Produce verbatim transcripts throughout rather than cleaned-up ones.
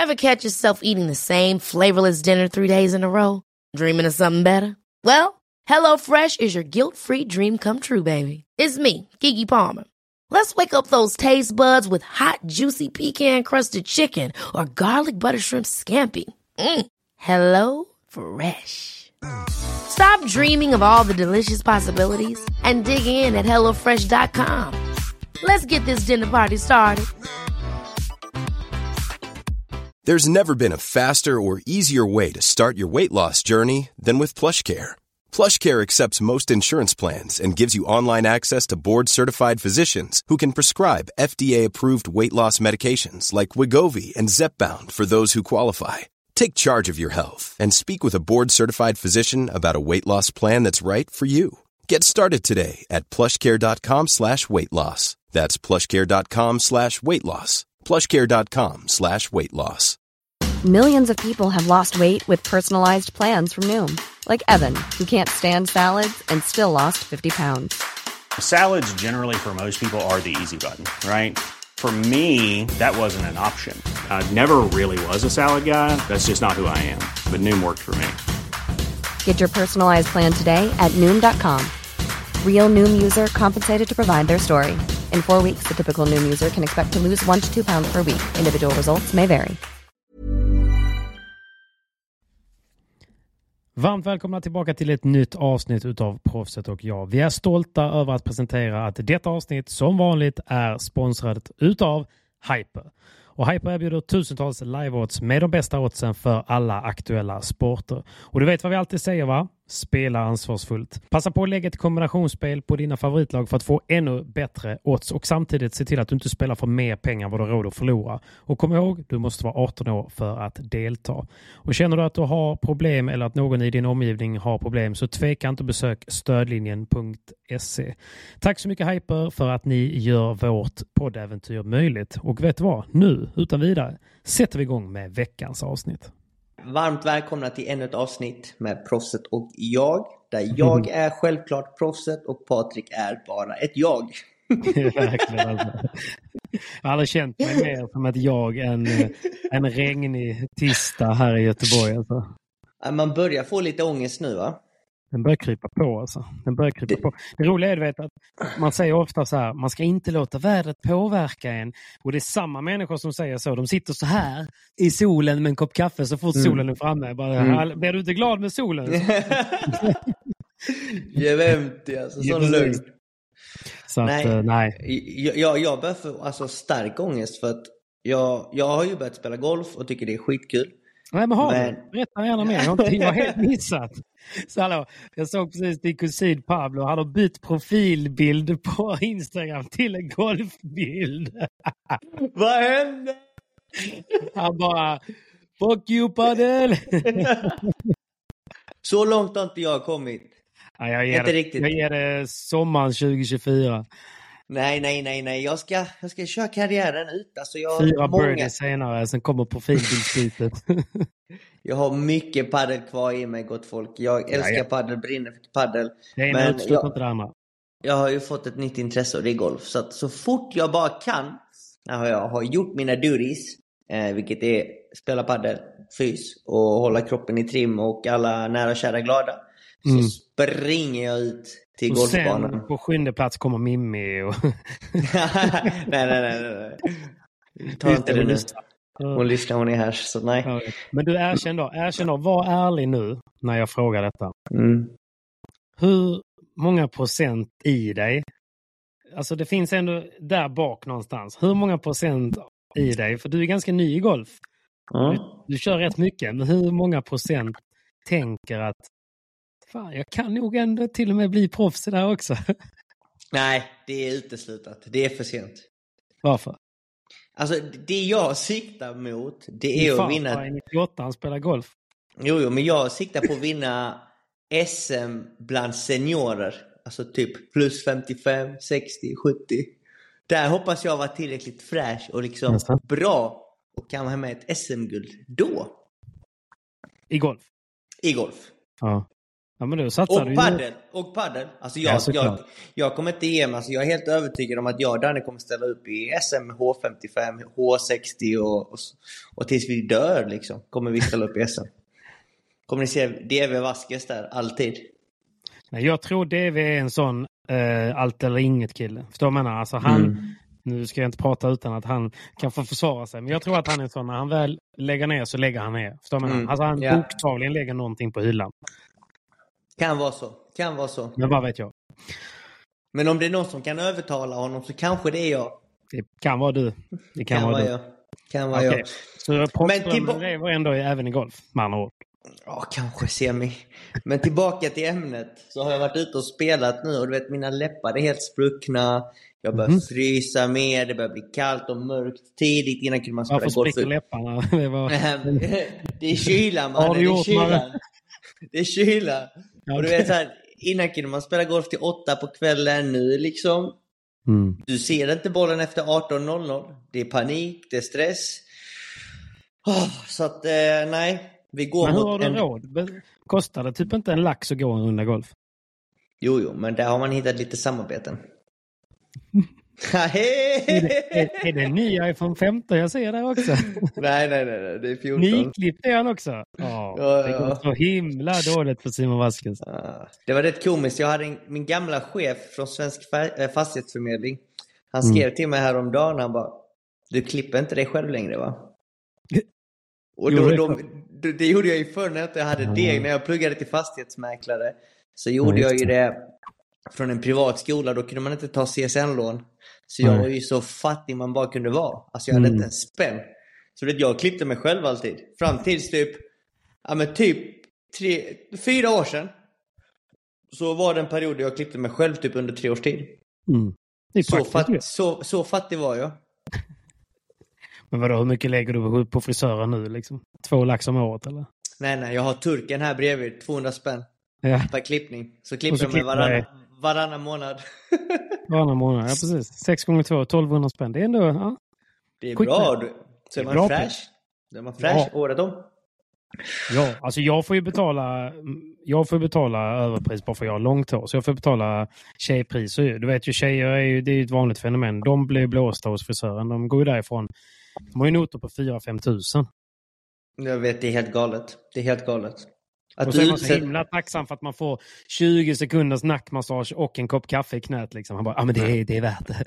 Ever catch yourself eating the same flavorless dinner three days in a row? Dreaming of something better? Well, HelloFresh is your guilt-free dream come true, baby. It's me, Keke Palmer. Let's wake up those taste buds with hot, juicy pecan-crusted chicken or garlic butter shrimp scampi. Mm. Hello Fresh. Stop dreaming of all the delicious possibilities and dig in at hello fresh dot com. Let's get this dinner party started. There's never been a faster or easier way to start your weight loss journey than with PlushCare. PlushCare accepts most insurance plans and gives you online access to board-certified physicians who can prescribe F D A-approved weight loss medications like Wegovy and Zepbound for those who qualify. Take charge of your health and speak with a board-certified physician about a weight loss plan that's right for you. Get started today at plushcare.com slash weight loss. That's plushcare.com slash weight loss. plushcare.com slash weight loss. Millions of people have lost weight with personalized plans from Noom. Like Evan, who can't stand salads and still lost fifty pounds. Salads generally for most people are the easy button, right? For me, that wasn't an option. I never really was a salad guy. That's just not who I am. But Noom worked for me. Get your personalized plan today at Noom dot com. Real Noom user compensated to provide their story. In four weeks, the typical Noom user can expect to lose one to two pounds per week. Individual results may vary. Varmt välkomna tillbaka till ett nytt avsnitt utav Proffset och jag. Vi är stolta över att presentera att detta avsnitt som vanligt är sponsrat utav Hyper. Och Hyper erbjuder tusentals live-odds med de bästa oddsen för alla aktuella sporter. Och du vet vad vi alltid säger, va? Spela ansvarsfullt. Passa på att lägga ett kombinationsspel på dina favoritlag för att få ännu bättre odds och samtidigt se till att du inte spelar för mer pengar vad du råd att förlora. Och kom ihåg, du måste vara arton år för att delta. Och känner du att du har problem eller att någon i din omgivning har problem, så tveka inte att besöka stödlinjen punkt se. Tack så mycket Hyper för att ni gör vårt poddäventyr möjligt. Och vet du vad? Nu, utan vidare, sätter vi igång med veckans avsnitt. Varmt välkomna till ännu ett avsnitt med Proffset och jag. Där jag är självklart Proffset och Patrik är bara ett jag. Verkligen alltså. Jag har aldrig känt mig mer som ett jag än en regnig tisdag här i Göteborg alltså. Man börjar få lite ångest nu, va? Den börjar krypa på alltså. Den börjar krypa det... på. Det roliga är, du vet, att man säger ofta så här, man ska inte låta vädret påverka en. Och det är samma människor som säger så. De sitter så här i solen med en kopp kaffe så fort mm. solen är framme. Bara, mm. Blir du inte glad med solen? Jag vet inte, alltså, sån lugn. Så att, nej. Uh, nej. Jag, jag, jag börjar få alltså, stark ångest för att jag, jag har ju börjat spela golf och tycker det är skitkul. Nej, men har men... du? Berätta gärna mer. Jag har, jag har helt missat. Så hallå, jag såg precis din kusin Pablo. Han har bytt profilbild på Instagram till en golfbild. Vad hände? Han bara, fuck you padel. Så långt har inte jag kommit. Ja, jag, ger det, jag ger det sommaren tjugo tjugofyra. Nej, nej, nej, nej. Jag ska, jag ska köra karriären ut. Alltså jag Fyra många... birdies senare, sen kommer profilbildsbytet. Jag har mycket paddel kvar i mig, gott folk. Jag älskar ja, ja. paddel, brinner för paddel. Det är men jag, inte det andra. Jag har ju fått ett nytt intresse och det är golf. Så att så fort jag bara kan, när jag har gjort mina duties, eh, vilket är spela paddel, fys och hålla kroppen i trim och alla nära och kära glada, mm. så springer jag ut till och golfbanan. Sen på sjunde plats kommer Mimmi och... nej, nej, nej, nej. Ta inte det nu. Hon lyssnar, hon är här, så nej. Men du, erkänn då, erkänn då, var ärlig nu när jag frågar detta. Mm. Hur många procent i dig, alltså det finns ändå där bak någonstans, hur många procent i dig, för du är ganska ny i golf. Mm. Du, du kör rätt mycket, men hur många procent tänker att fan, jag kan nog ändå till och med bli proffs där också? Nej, det är uteslutat. Det är för sent. Varför? Alltså, det jag siktar mot, det är fan, att vinna... nittioåtta han spelar golf. Jo, jo, men jag siktar på att vinna S M bland seniorer. Alltså typ plus femtiofem, sextio, sjuttio. Där hoppas jag vara tillräckligt fräsch och liksom Nästan. bra och kan ha med ett S M-guld då. I golf? I golf. Ja. Ja, men du satsar och paddel, och paddel. Alltså jag, ja, jag, jag kommer inte ge mig. Alltså jag är helt övertygad om att jag och Danne kommer ställa upp i S M H femtiofem, H sextio och, och, och tills vi dör liksom kommer vi ställa upp i S M. Kommer ni se D V Vasquez där, alltid? Nej, jag tror D V är en sån eh, allt eller inget kille. Förstår du vad jag menar? Alltså han, mm. nu ska jag inte prata utan att han kan få försvara sig. Men jag tror att han är sån, när han väl lägger ner så lägger han ner. Förstår du vad jag menar? Mm. Alltså han ja. bokstavligen lägger någonting på hyllan. Kan vara så, kan vara så. Men vad vet jag. Men om det är någon som kan övertala honom så kanske det är jag. Det kan vara du. Det kan, kan vara, vara jag. Kan vara okay. jag. Så proffsdrömmen är var ändå även i golf, med andra ord. Ja, kanske semi. Men tillbaka till ämnet. Så har jag varit ute och spelat nu. Och du vet, mina läppar är helt spruckna. Jag börjar mm. frysa mer. Det börjar bli kallt och mörkt tidigt. Innan kunde man spela golf. Varför spricker läpparna? Det, var... det är kyla, man. Det är kyla. Det är kyla. Okay. Och du vet så här, innan kunde man spela golf till åtta på kvällen. Nu liksom. Mm. Du ser inte bollen efter arton noll noll. Det är panik, det är stress. Oh, så att, eh, nej. Vi går men hur mot har du en... råd? Kostar det typ inte en lax att gå en runda golf? Jo, jo, men där har man hittat lite samarbeten. är, det, är, är det ny iPhone femton jag ser där också? nej, nej, nej, nej, det är fjorton. Nyklippt är han också. Oh, ja, det går ja. så himla dåligt för Simon Vasquez. Ja, det var rätt komiskt. Jag hade en, min gamla chef från Svensk fastighetsförmedling. Han skrev mm. till mig häromdagen. Han bara, du klipper inte dig själv längre, va? Och då, då, då, det gjorde jag ju förr när jag hade mm. deg. När jag pluggade till fastighetsmäklare så gjorde mm. jag ju det från en privat skola. Då kunde man inte ta C S N-lån. Så jag mm. var ju så fattig man bara kunde vara. Alltså jag hade mm. inte en spänn. Så det, jag klippte mig själv alltid. Fram tills typ, ja men typ tre, fyra år sedan. Så var det en period där jag klippte mig själv typ under tre års tid. Mm. Så, fatt, så, så fattig var jag. Men vadå, hur mycket lägger du på frisören nu liksom? Två lax om året eller? Nej, nej, jag har turken här bredvid, tvåhundra spänn ja. per klippning. Så klipper så jag mig varannan, varannan månad. Varannan månad, ja precis. Sex gånger två, tolvhundra spänn. Det är ändå, ja. Det är bra, du. Så är, är man fräsch. Då är man fräsch ja. året om. Ja, alltså jag får ju betala jag får betala överpris bara för jag har långt hår. Så jag får betala tjejpris. Du vet ju, tjejer är ju, det är ju ett vanligt fenomen. De blir blåsta hos frisören. De går ju därifrån. De har ju noter på fyra till fem tusen. Jag vet, det är helt galet. Det är helt galet. Att och så är man så himla tacksam för att man får tjugo sekunders nackmassage och en kopp kaffe i knät liksom. Han bara, ja ah, men det är, det är värt det.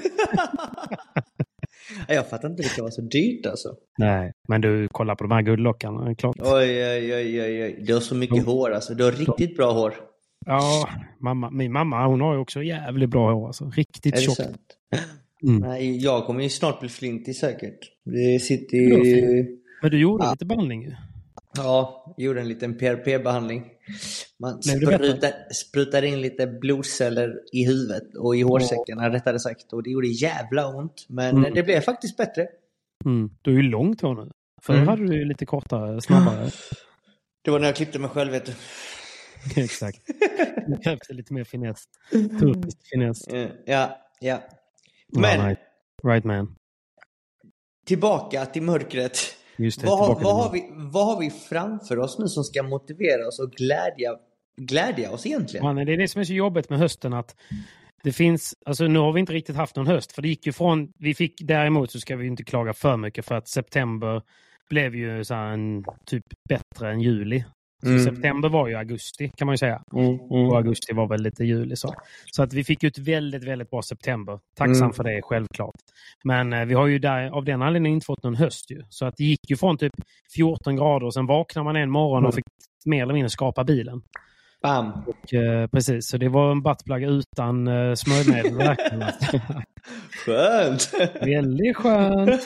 Jag fattar inte, det kan vara så dyrt alltså. Nej, men du kollar på de här guldlockarna, klart. Oj, oj, oj, oj, oj. Du har så mycket de... hår alltså. Du har riktigt bra hår. Ja, mamma, min mamma, hon har ju också jävligt bra hår alltså. Riktigt tjockt. Mm. Nej, jag kommer ju snart bli flintig säkert. Det sitter ju... Men du gjorde ja. lite behandling ju. Ja, jag gjorde en liten P R P-behandling. Man sprutar, sprutar in lite blodceller i huvudet och i hårsäckarna, ja. rättare sagt. Och det gjorde jävla ont. Men mm. det blev faktiskt bättre. Mm. Du är ju långt hår nu. Förr mm. hade du ju lite kortare, snabbare. Det var när jag klippte mig själv, vet du. Exakt. Det krävs lite mer finess. Turkisk finess. Ja, ja. Men... right. right man. Tillbaka till mörkret. Just det, vad, vad, har vi, vad har vi framför oss nu som ska motivera oss och glädja, glädja oss egentligen? Man, det är det som är så jobbigt med hösten, att det finns, alltså nu har vi inte riktigt haft någon höst, för det gick ju från, vi fick däremot, så ska vi inte klaga för mycket, för att september blev ju så här en typ bättre än juli. Så mm. september var ju augusti, kan man ju säga. Mm, mm. Och augusti var väl lite juli så. Så att vi fick ju ett väldigt, väldigt bra september. Tacksam mm. för det, självklart. Men eh, vi har ju där, av den anledningen inte fått någon höst ju. Så att det gick ju från typ fjorton grader och sen vaknade man en morgon och fick mer eller mindre skapa bilen. Bam! Och, eh, precis, så det var en buttplug utan eh, smörjmedel verkligen. Skönt! Väldigt skönt!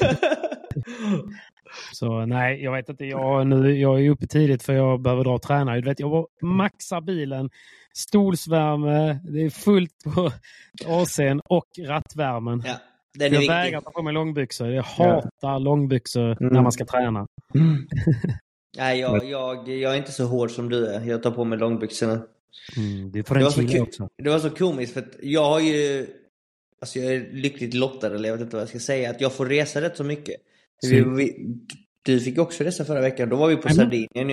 Så nej, jag vet inte, jag, nu, jag är uppe tidigt för jag behöver dra och träna. Du vet, jag maxar bilen, stolsvärme, det är fullt på A C:n och rattvärmen. Ja, jag viktig. vägrar ta på mig långbyxor. Jag hatar ja. långbyxor mm. när man ska träna. Mm. Nej, jag, jag, jag är inte så hård som du är. Jag tar på mig långbyxorna. Mm, det, är det, var så också. det var så komiskt för att jag har ju, alltså jag är lyckligt lottad, eller jag vet inte vad jag ska säga, att jag får resa rätt så mycket. Vi, vi, du fick också resa förra veckan. Då var vi på Sardinien ju.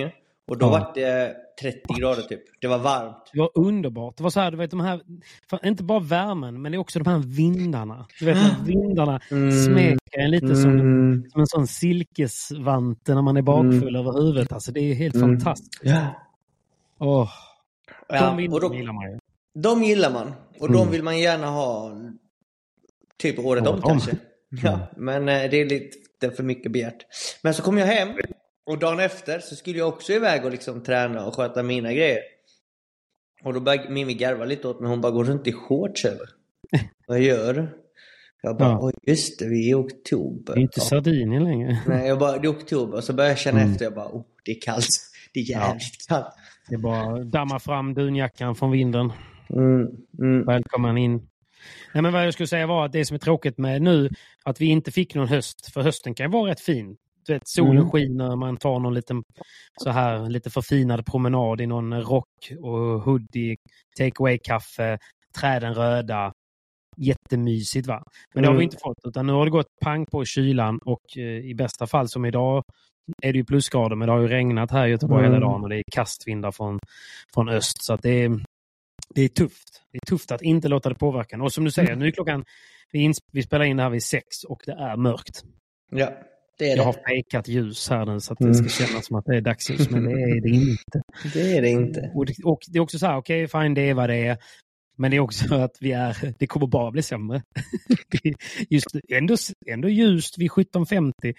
Och då Ja. var det trettio grader typ. Det var varmt. Det var underbart. Det var så här, du vet de här, inte bara värmen, men det är också de här vindarna. Du vet när vindarna Mm. smeker en lite som, Mm. som en sån silkesvante när man är bakfull Mm. över huvudet. Alltså det är helt Mm. fantastiskt. Ja. Åh, Ja, de vindarna och då, gillar man ju. de gillar man. Och Mm. de vill man gärna ha typ året om Året om. kanske. Ja, men eh, det är lite för mycket begärt. Men så kom jag hem och dagen efter så skulle jag också iväg och liksom träna och sköta mina grejer. Och då började Mimmi garva lite åt mig. Hon bara, går runt i shorts eller? Vad gör du? Jag bara, Ja. oj just det, vi är i oktober. Det är inte Ja. Sardinien längre. Nej, jag bara, det är oktober. Och så började jag känna Mm. efter. Jag bara, oh, det är kallt. Det är jävligt kallt. Det är bara att damma fram dunjackan från vinden. Mm, mm. Välkommen in. Nej, men vad jag skulle säga var att det som är tråkigt med nu, att vi inte fick någon höst. För hösten kan ju vara rätt fin. Du vet, solen Mm. skiner, man tar någon liten så här lite förfinad promenad i någon rock och hoodie, takeaway-kaffe, träden röda. Jättemysigt va? Men det har vi Mm. inte fått, utan nu har det gått pang på kylan och eh, i bästa fall som idag är det ju plusgrader, men det har ju regnat här i Göteborg Mm. hela dagen och det är kastvindar från, från öst. Så att det är, det är tufft. Det är tufft att inte låta det påverka. Och som du säger, nu är klockan, vi, ins- vi spelar in det här vid sex och det är mörkt. Ja, det är Jag har det. fejkat ljus här nu så att det ska kännas som att det är dagsljus, men det är det inte. Det är det inte. Och det, och det är också så här, okej, okay, fine, det är vad det är. Men det är också att vi är, det kommer bara bli sämre. Just ändå, ändå ljust vid sjutton femtio.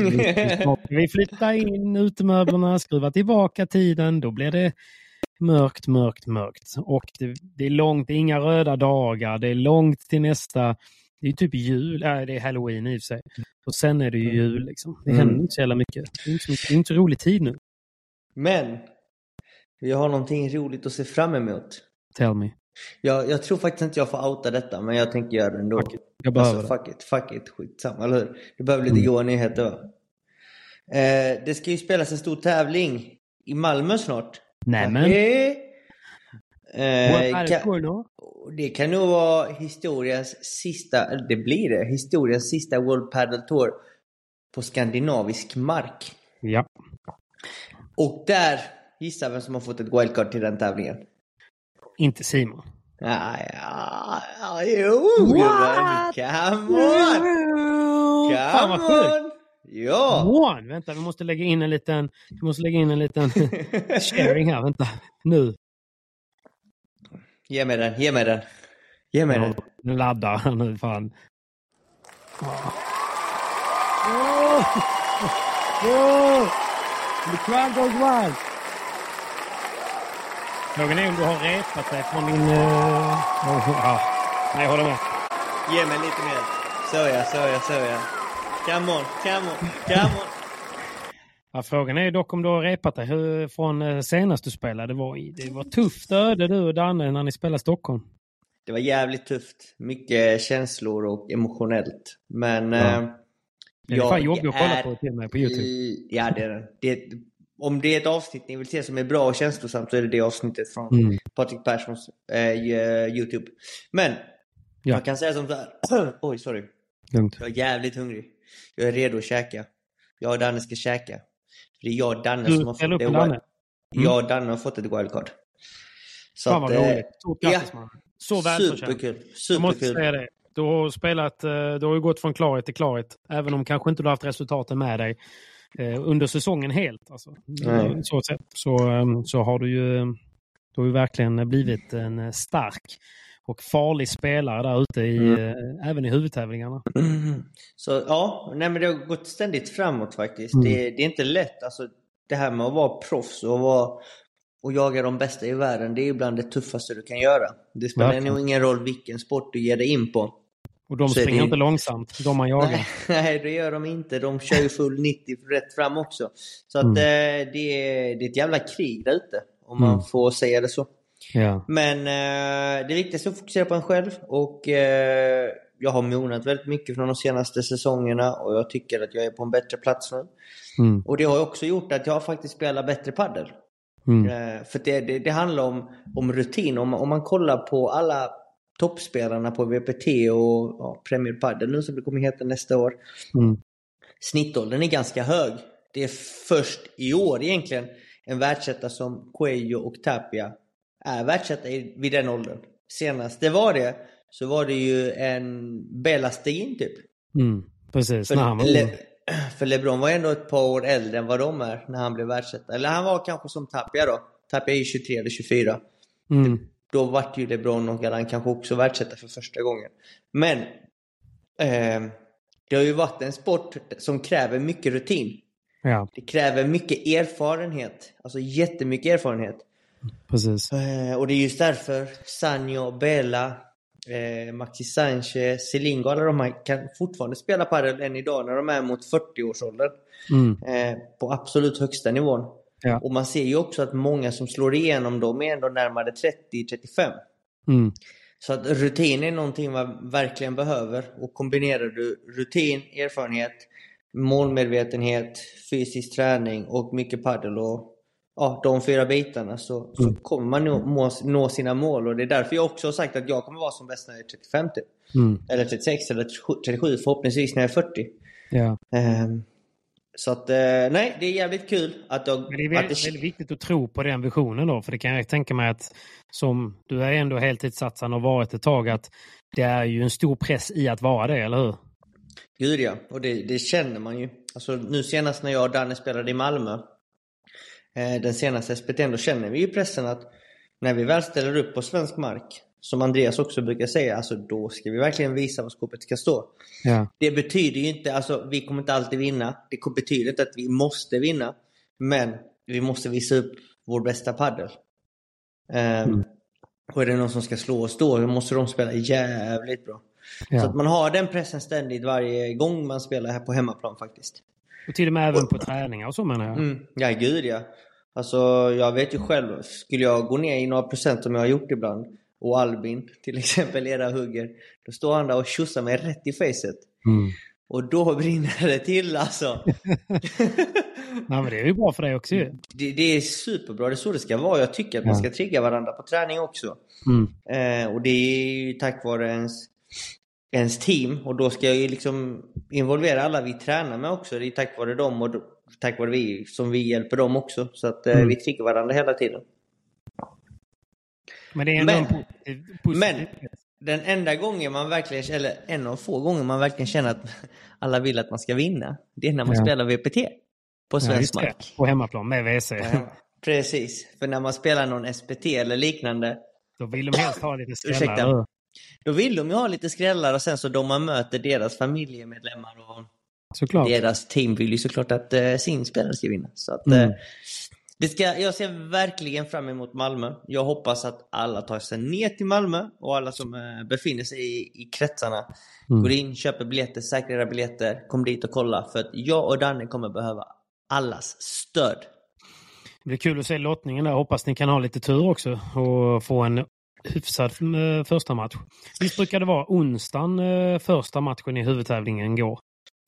Vi flyttar in utemöblerna, skruvar tillbaka tiden, då blir det mörkt, mörkt, mörkt. Och det, det är långt, det är inga röda dagar, det är långt till nästa, det är typ jul, äh, det är Halloween i och för sig. Och sen är det ju jul liksom. Det händer Mm. inte så jävla mycket. Det är inte, så- det är inte så rolig tid nu. Men vi har någonting roligt att se fram emot. Tell me. Jag, jag tror faktiskt inte jag får outa detta, men jag tänker göra det ändå. Fuck it. Jag behöver Alltså, det. fuck it, fuck it, skitsamma, eller hur? Det behöver lite Mm. goda nyheter va? Eh, det ska ju spelas en stor tävling i Malmö snart. Nämen. Eh, Vad är det kan, för då? det kan nog vara historiens sista, eller det blir det, historiens sista World Padel Tour på skandinavisk mark. Ja. Och där, gissa vem som har fått ett wildcard till den tävlingen. Inte Simon. Ja, ja, ja, jo, gubben. Come on! Fan vad sjukt. Come on! Ja! One. Vänta, vi måste lägga in en liten vi måste lägga in en liten sharing här. Vänta. Nu. Ge mig den, ge mig den. Ge mig den. Nu laddar han nu fan. Oh! Oh! The crowd goes wild. Frågan är om du har repat dig från din... Uh... Oh, ja. Nej, jag håller med. Ge mig lite mer. Så ja, så ja, så ja. Come on, come on, come on. Ja, frågan är dock om du har repat dig hur, från eh, senast du spelade. Det var, det var tufft öde du och Danne när ni spelade Stockholm. Det var jävligt tufft. Mycket känslor och emotionellt. Men... Ja. Eh, Det är jag fan jobbigt att kolla är på till mig på YouTube. i- Ja, det är det. det. Om det är ett avsnitt ni vill se som är bra och känslosamt så är det det avsnittet från Mm. Patrik Perssons eh, YouTube. Men, Ja. man kan säga som så här. Oj, sorry. Lugnt. Jag är jävligt hungrig. Jag är redo att käka. Jag och Danne ska käka. För det är jag och Danne Du som har ställer fått upp det med wild... Danne. Mm. Jag och Danne har fått ett wildcard. Så Fan vad att, eh, roligt. Stort grattis ja. man. Så välförtjänt. Superkul. Jag måste Superkul. säga det. Du har spelat, eh, du har ju gått från klarhet till klarhet. Även om kanske inte du har haft resultaten med dig eh, under säsongen helt. Alltså. Nej. Så, sätt. Så, eh, så har du ju, du har ju verkligen blivit en stark och farlig spelare där ute i, Mm. eh, även i huvudtävlingarna. Mm. Så ja, nej men det har gått ständigt framåt faktiskt. Mm. Det, det är inte lätt. Alltså, det här med att vara proffs och, vara, och jaga de bästa i världen, det är ibland det tuffaste du kan göra. Det spelar Verkligen. nog ingen roll vilken sport du ger dig in på. Och de Så är springer det- inte långsamt, de man jagar. Nej, nej, det gör de inte. De kör ju full nittio rätt fram också. Så att Mm. eh, det, är, det är ett jävla krig där ute, om man Mm. får säga det så. Ja. Men eh, det viktigaste är att fokusera på en själv. Och eh, jag har monat väldigt mycket från de senaste säsongerna. Och jag tycker att jag är på en bättre plats nu. Mm. Och det har också gjort att jag faktiskt spelar bättre paddel. Mm. Eh, för det, det, det handlar om, om rutin. Om, om man kollar på alla toppspelarna på V P T och ja, Premier Padel nu som det kommer heta nästa år. Mm. Snittåldern är ganska hög. Det är först i år egentligen en världsetta som Cuello och Tapia är världsetta vid den åldern. Senast det var det, så var det ju en Bela Stegin typ. Mm, precis. För, när han var Le, för LeBron var ändå ett par år äldre än vad de är när han blev världsetta. Eller han var kanske som Tapia då. Tapia är ju tjugotre eller tjugofyra. Mm. Då var ju LeBron och han kanske också världsetta för första gången. Men eh, det har ju varit en sport som kräver mycket rutin. Ja. Det kräver mycket erfarenhet. Alltså jättemycket erfarenhet. Precis. Eh, och det är just därför Sanjo, Bela, eh, Maxi Sanchez, Selingo, alla de här kan fortfarande spela padel än idag när de är mot fyrtio-årsåldern. Mm. Eh, på absolut högsta nivån. Ja. Och man ser ju också att många som slår igenom dem är ändå närmare trettio till trettiofem. Mm. Så att rutin är någonting man verkligen behöver. Och kombinerar du rutin, erfarenhet, målmedvetenhet, fysisk träning och mycket padel och ja, de fyra bitarna så, så kommer man nå, må, nå sina mål. Och det är därför jag också har sagt att jag kommer vara som bäst när jag är trettiofem typ. Mm. Eller trettiosex eller trettiosju, förhoppningsvis när jag är fyrtio. Ja. Um, så att, uh, nej, det är jävligt kul att jag... Men det är väldigt, att det... väldigt viktigt att tro på den visionen då. För det kan jag tänka mig att som du är ändå heltidssatsande och varit ett tag, att det är ju en stor press i att vara det, eller hur? Gud ja, och det, det känner man ju. Alltså nu senast när jag och Danne spelade i Malmö, eh, den senaste S P T, då känner vi ju pressen att när vi väl ställer upp på svensk mark, som Andreas också brukar säga, alltså då ska vi verkligen visa vad skåpet ska stå. Ja. Det betyder ju inte, alltså vi kommer inte alltid vinna. Det betyder inte att vi måste vinna, men vi måste visa upp vår bästa paddel. Um, mm. Och är det någon som ska slå oss då, då måste de spela jävligt bra. Ja. Så att man har den pressen ständigt varje gång man spelar här på hemmaplan faktiskt. Och till och med även på träningar och så, menar jag. Mm, ja, gud ja. Alltså jag vet ju själv, skulle jag gå ner i några procent som jag har gjort ibland, och Albin till exempel era hugger, då står han där och tjussar mig rätt i facet. Mm. Och då brinner det till alltså. Nej, men det är ju bra för dig också ju. Det, det är superbra, det är så det ska vara. Jag tycker att ja. man ska trigga varandra på träning också. Mm. Eh, och det är ju tack vare ens, ens team. Och då ska jag ju liksom involvera alla vi tränar med också. Det är tack vare dem och tack vare vi som vi hjälper dem också. Så att eh, mm. vi triggar varandra hela tiden. Men det är men, en positiv, positiv. men den enda gången man verkligen, eller en av få gånger man verkligen känner att alla vill att man ska vinna, det är när man ja. spelar V P T på svensk ja, mark. På hemmaplan med V C. Ja, precis, för när man spelar någon S P T eller liknande, då vill de helst ha lite skrällar. Då vill de ju ha lite skrällar, och sen så då man möter deras familjemedlemmar och såklart. Deras team vill ju såklart att uh, sin spelare ska vinna. Så att mm. uh, det ska, jag ser verkligen fram emot Malmö. Jag hoppas att alla tar sig ner till Malmö, och alla som uh, befinner sig i, i kretsarna mm. går in, köper biljetter, säkrar biljetter, kommer dit och kolla, för att jag och Danne kommer behöva allas stöd. Det blir kul att se lottningen där. Hoppas ni kan ha lite tur också och få en hyfsad uh, första match. Visst brukar det vara onsdagen uh, första matchen i huvudtävlingen går?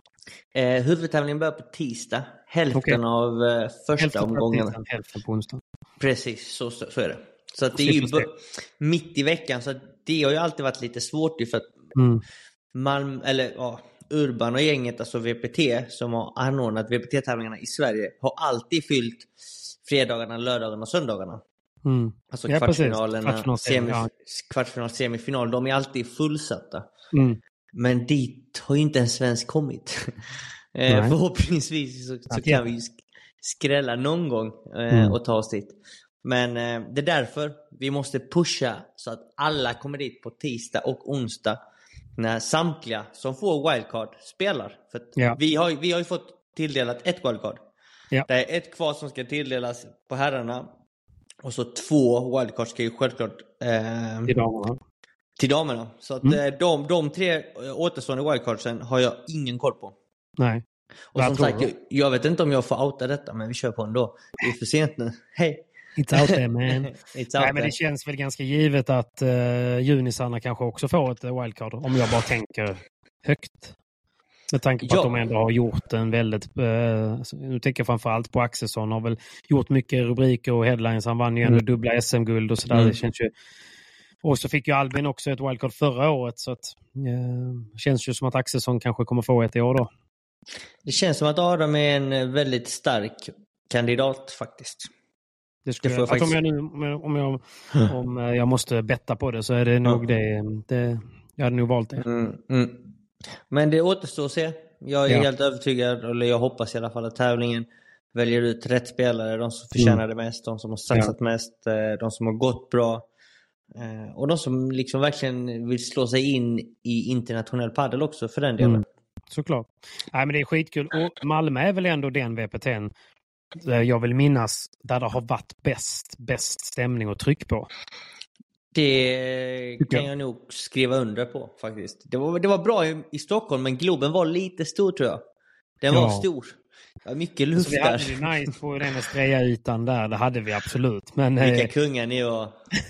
Eh, huvudtävlingen börjar på tisdag. Hälften okay. av eh, första hälften omgången. Tisdagen, hälften på onsdag. Precis, så, så, så är det. Så att det är ju b- mitt i veckan. Så det har ju alltid varit lite svårt för att mm. Malm, eller, ja, Urban och gänget, alltså V P T, som har anordnat V P T-tävlingarna i Sverige, har alltid fyllt fredagarna, lördagarna och söndagarna. Mm. Alltså ja, kvartsfinalerna, kvartsfinal, semi, ja. kvartsfinal, semifinal, de är alltid fullsatta. Mm. Men dit har ju inte en svensk kommit. eh, förhoppningsvis så, så kan vi skrälla någon gång eh, mm. och ta oss dit. Men eh, det är därför vi måste pusha så att alla kommer dit på tisdag och onsdag, när samtliga som får wildcard spelar. För ja. vi, har, vi har ju fått tilldelat ett wildcard. Ja. Det är ett kvar som ska tilldelas på herrarna, och så två wildcard ska ju självklart eh, till damerna. Till damerna. Så att mm. de, de tre återstående wildcardsen har jag ingen koll på. Nej. Och som sagt, jag, jag vet inte om jag får outa detta, men vi kör på ändå. Det är för sent nu. Hej. It's out there, man. It's out Nej, there. men det känns väl ganska givet att uh, junisarna kanske också får ett wildcard. Om jag bara tänker högt. Med tanke på ja. att de ändå har gjort en väldigt... Uh, nu tänker jag framförallt på Axelsson. Har väl gjort mycket rubriker och headlines. Han vann ju ändå mm. dubbla S M-guld och sådär. Mm. Det känns ju... Och så fick ju Albin också ett wildcard förra året, så att eh, känns ju som att Axelsson kanske kommer få ett i år då. Det känns som att Adam är en väldigt stark kandidat faktiskt. Det skulle, det får jag att faktiskt... om, jag nu, om, jag, om jag måste betta på det så är det nog ja. det, det. Jag hade nog valt det. Mm, mm. Men det återstår att se. Jag är ja. helt övertygad, eller jag hoppas i alla fall att tävlingen väljer ut rätt spelare. De som förtjänar mm. det mest, de som har satsat ja. mest, de som har gått bra. Och de som liksom verkligen vill slå sig in i internationell paddel också för den delen. Mm. Såklart. Nej, men det är skitkul. Och Malmö är väl ändå den V P T:n jag vill minnas där det har varit bäst, bäst stämning och tryck på. Det kan jag nog skriva under på faktiskt. Det var, det var bra i, i Stockholm, men Globen var lite stor tror jag. Den var ja. stor. Det var mycket luft så vi där. Vi hade ju nice på den Estrella-ytan där, det hade vi absolut. Men, vilka eh, kungar ni var.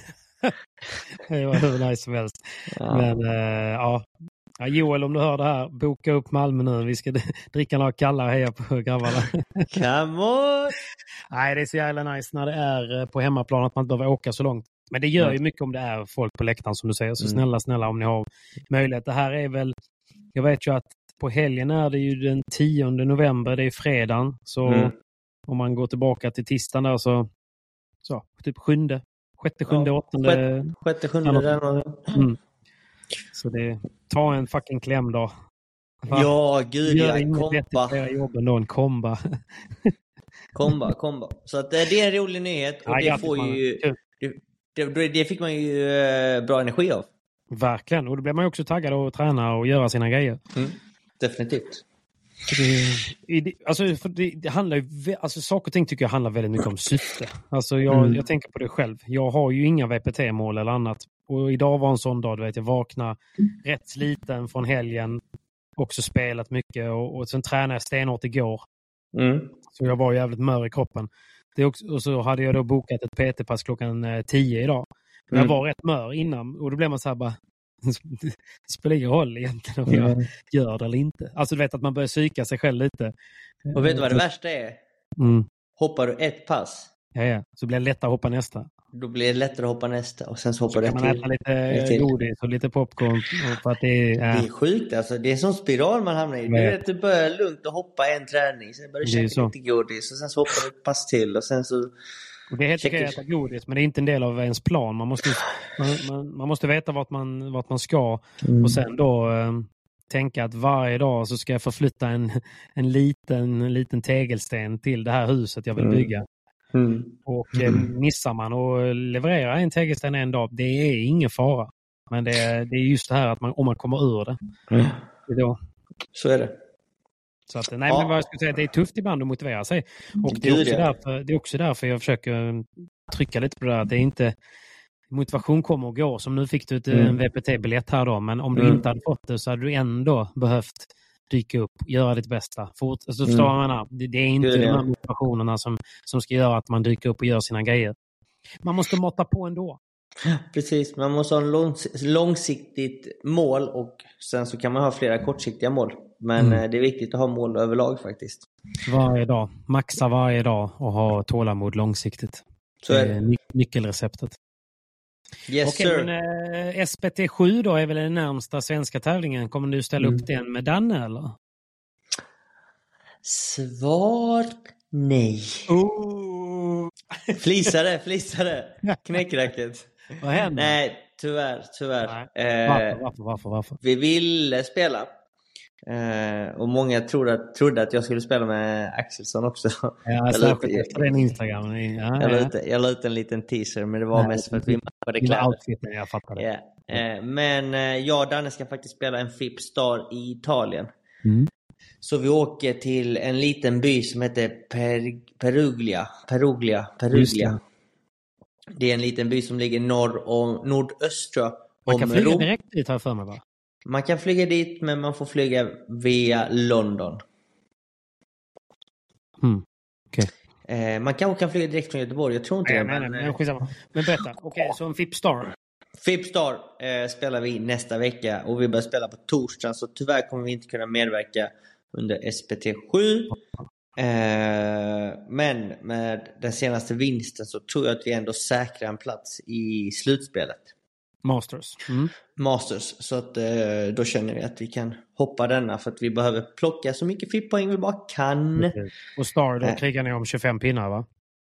Det var hur nice som helst. Ja. Men eh, ja. Ja, Joel, om du hör det här, boka upp Malmö nu. Vi ska dricka några kallar och heja på grabbarna. Come on! Nej, det är så jävla nice när det är på hemmaplan att man inte behöver åka så långt. Men det gör mm. ju mycket om det är folk på läktaren som du säger. Så mm. snälla, snälla om ni har möjlighet. Det här är väl, jag vet ju att på helgen är det ju den tionde november, det är fredagen. Så mm. om man går tillbaka till tisdagen där så, så typ sjunde, sjätte, sjunde, ja, åttonde. Sjätte, sjunde där. Mm. Så det, ta en fucking kläm då. Va? Ja, gud, gör ja, komba. Jobben då, en komba. komba, komba. Så att det är en rolig nyhet och ja, det får ju det, det, det fick man ju uh, bra energi av. Verkligen, och då blir man ju också taggad att träna och göra sina grejer. Mm, definitivt. Det, alltså, för det, det handlar ju, alltså saker och ting tycker jag handlar väldigt mycket om syfte. Alltså jag, mm. jag tänker på det själv. Jag har ju inga V P T-mål eller annat. Och idag var en sån dag, du vet, jag vaknade rätt sliten från helgen. Också spelat mycket och, och sen tränade jag stenhårt igår. Mm. Så jag var jävligt mör i kroppen. Det också, och så hade jag då bokat ett P T-pass klockan eh, tio idag. Men mm. jag var rätt mör innan och då blev man så här bara, det spelar ingen roll egentligen om jag mm. gör det eller inte. Alltså du vet att man börjar psyka sig själv lite. Och vet du vad det värsta är? Mm. Hoppar du ett pass. Ja, ja. Så blir det lättare att hoppa nästa. Då blir det lättare att hoppa nästa. Och sen så hoppar så det kan till. man äta lite till. godis och lite popcorn. För att det, är, ja. det är sjukt alltså. Det är en sån spiral man hamnar i. Du vet, du börjar lugnt och hoppa en träning. Sen börjar du käka lite godis. Och sen så hoppar du ett pass till. Och sen så... Och det är helt okej att äta godis, men det är inte en del av ens plan. Man måste, man, man, man måste veta vart man, vart man ska. Mm. Och sen då eh, tänka att varje dag så ska jag förflytta en, en, liten, en liten tegelsten till det här huset jag vill bygga. Mm. Och eh, missar man och levererar en tegelsten en dag, det är ingen fara. Men det, det är just det här att man, om man kommer ur det. Mm. det då. Så är det. Så att, nej, ja. men vad jag skulle säga, det är tufft ibland att motivera sig. Och det är, också därför, det är också därför jag försöker trycka lite på det där. Det är inte, motivation kommer och går. Som nu fick du ett, mm. en V P T-biljett här då. Men om du mm. inte hade fått det så hade du ändå behövt dyka upp och göra ditt bästa. Fort, alltså, förstår mm. man, det, det är inte det är det. De här motivationerna som, som ska göra att man dyker upp och gör sina grejer. Man måste måtta på ändå. Precis, man måste ha en långs- långsiktigt mål och sen så kan man ha flera kortsiktiga mål. Men mm. det är viktigt att ha mål överlag faktiskt. Varje dag, maxa varje dag och ha tålamod långsiktigt. Så är det. Ny- nyckelreceptet. Yes, Okej, sir. men eh, S P T sju då är väl den närmsta svenska tävlingen. Kommer du ställa mm. upp den med Danne eller? Svar nej. Oh. Flisare, flisare. Knäckracket. Vad händer? Nej, tyvärr, tyvärr. Nej. Varför, varför, varför, varför? Vi ville spela. Uh, och många trodde att, trodde att jag skulle spela med Axelsson också. Ja, särskilt efter den Instagram. Ja, jag, ja. la ut, jag la ut en liten teaser, men det var Nej, mest för att vi matchade kläder. Jag fattar det. Yeah. Uh, men uh, jag och Danne ska faktiskt spela en F I P Star i Italien. Mm. Så vi åker till en liten by som heter per, Peruglia. Peruglia. Peruglia. Det är en liten by som ligger norr om nordöstra. Man kan flyga Rom. direkt dit här för mig, va? Man kan flyga dit, men man får flyga via London. Mm. Okay. Eh, man kanske kan flyga direkt från Göteborg, jag tror inte nej, det. Nej, men, nej, men, men berätta, okej, okay, så en F I P Star. F I P Star eh, spelar vi nästa vecka och vi börjar spela på torsdagen, så tyvärr kommer vi inte kunna medverka under S P T sju. Eh, men med den senaste vinsten så tror jag att vi ändå säkrar en plats i slutspelet. Masters. Mm. Masters, så att eh, då känner vi att vi kan hoppa denna för att vi behöver plocka så mycket F I P-poäng vi bara kan. Okay. Och Star, då eh. krigar ni om tjugofem pinnar, va?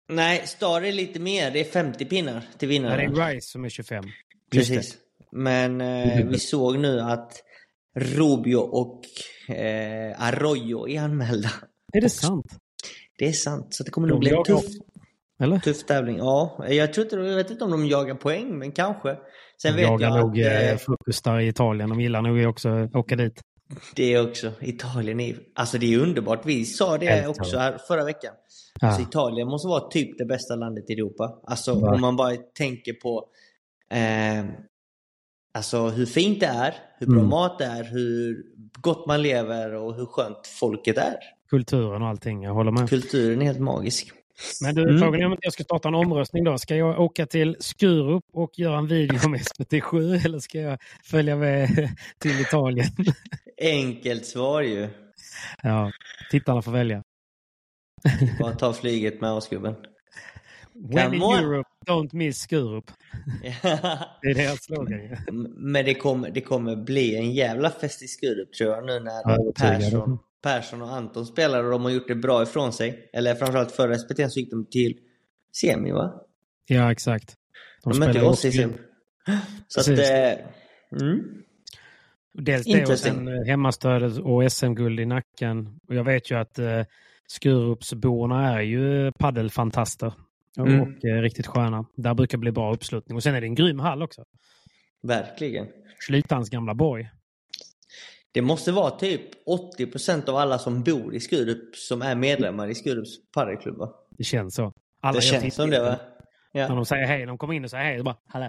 Nej, Star är lite mer. Det är femtio pinnar till vinnaren. Ja, det är Rice som är tjugofem. Precis. Men eh, vi såg nu att Rubio och eh, Arroyo är anmälda. Är det sant? Det är sant. Så det kommer nog bli en tuff, eller? tuff tävling. Ja, jag, tror inte, jag vet inte om de jagar poäng, men kanske. Sen de vet jagar jag nog att, eh, fokus där i Italien. De gillar nog också att åka dit. Det är också. Italien är, alltså det är underbart. Vi sa det Helt också här förra veckan. Ja. Alltså Italien måste vara typ det bästa landet i Europa. Alltså Ja. om man bara tänker på eh, alltså hur fint det är, hur bra Mm. mat det är, hur gott man lever och hur skönt folket är. Kulturen och allting, jag håller med. Kulturen är helt magisk. Men du, Mm. frågan är om jag ska starta en omröstning då. Ska jag åka till Skurup och göra en video med S V T sju eller ska jag följa med till Italien? Enkelt svar ju. Ja, tittarna får välja. Bara ta flyget med oss, gubben. When in on. Europe, don't miss Skurup. Det är deras slogan ju. Men det kommer, det kommer bli en jävla fest i Skurup, tror jag, nu när Ja, jag Persson, Persson och Anton spelar och de har gjort det bra ifrån sig. Eller framförallt förra S P T så gick de till semi, va? Ja, exakt. De, de mötte spelar oss i också- semi. Så att, Precis. eh, mm. Dels det och Interesting. sen eh, hemmastödet och S M-guld i nacken. Och jag vet ju att eh, Skurupsborna är ju paddelfantaster. Och, Mm. och eh, riktigt sköna. Där brukar bli bra uppslutning. Och sen är det en grym hall också. Verkligen. Slytans gamla borg. Det måste vara typ åttio procent av alla som bor i Skurup som är medlemmar i Skurups paddelklubb, va? Det känns så. Alla Det jag känns tittar som det, på, va? När Ja. de säger hej, de kommer in och säger hej. Och bara, hallå.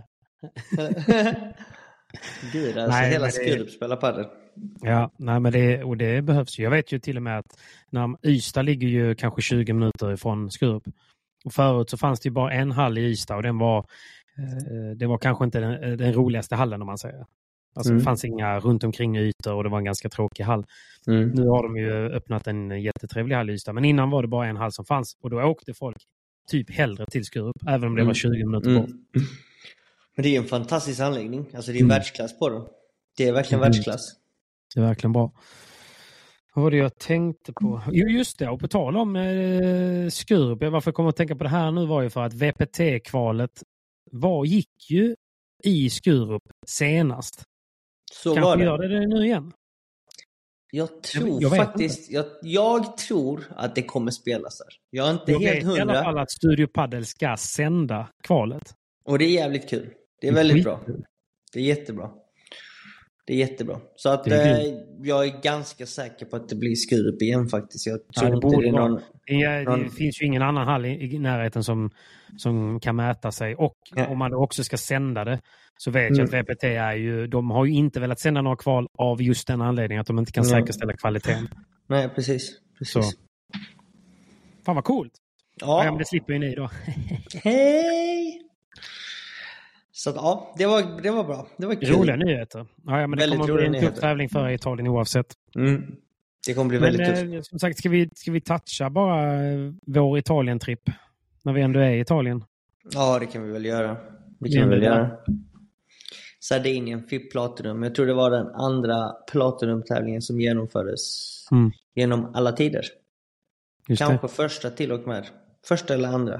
Gud, alltså Nej, hela men det- Skurup spelar paddel. Ja, nej, men det, och det behövs ju. Jag vet ju till och med att när Ystad ligger ju kanske tjugo minuter ifrån Skurup. Och förut så fanns det ju bara en hall i Ystad och den var, eh, det var kanske inte den, den roligaste hallen om man säger. Alltså Mm. det fanns inga runt omkring ytor och det var en ganska tråkig hall. Mm. Nu har de ju öppnat en jättetrevlig hall i Ystad. Men innan var det bara en hall som fanns och då åkte folk typ hellre till Skurup även om det Mm. var tjugo minuter Mm. bort. Men det är en fantastisk anläggning. Alltså det är Mm. världsklass på dem. Det är verkligen Mm. världsklass. Det är verkligen bra. Vad var det jag tänkte på? Jo, just det. Och på tal om eh, Skurup. Varför jag kommer att tänka på det här nu var ju för att V P T-kvalet var, gick ju i Skurup senast. Så var Kanske det. gör det, det nu igen. Jag tror jag vet faktiskt, jag, jag tror att det kommer spelas där. Jag är inte Jag helt vet i alla hundra. fall att Studio Padel ska sända kvalet. Och det är jävligt kul. Det är Det är väldigt bra. skitkul. Det är jättebra. Det är jättebra. Så att Det är eh, jag är ganska säker på att det blir Skurup igen faktiskt. Jag tror det inte borde det är vara. någon... Det, är- det någon- finns ju ingen annan hall i, i närheten som, som kan mäta sig. Och Ja. om man då också ska sända det så vet Mm. jag att V P T är ju, de har ju inte velat sända några kval av just den anledningen att de inte kan Mm. säkerställa kvaliteten. Nej, precis. precis. Så. Fan vad coolt. Ja, Ja. men det slipper ju ni då. Hej! Så att, ja, det var, det var bra. Det var kul. Roliga nyheter. Ja, ja, men det Väldigt kommer att bli en roliga tuff nyheter. tävling för Italien oavsett. Mm. Det kommer bli Men väldigt tufft. eh, som sagt, ska vi, ska vi toucha bara eh, vår Italien-tripp när vi ändå är i Italien? Ja, det kan vi väl göra. Det Vi kan vi väl ändå göra. Sardinien fick Platinum. Jag tror det var den andra Platinum-tävlingen som genomfördes Mm. genom alla tider. Just Kanske det. första till och med. Första eller andra.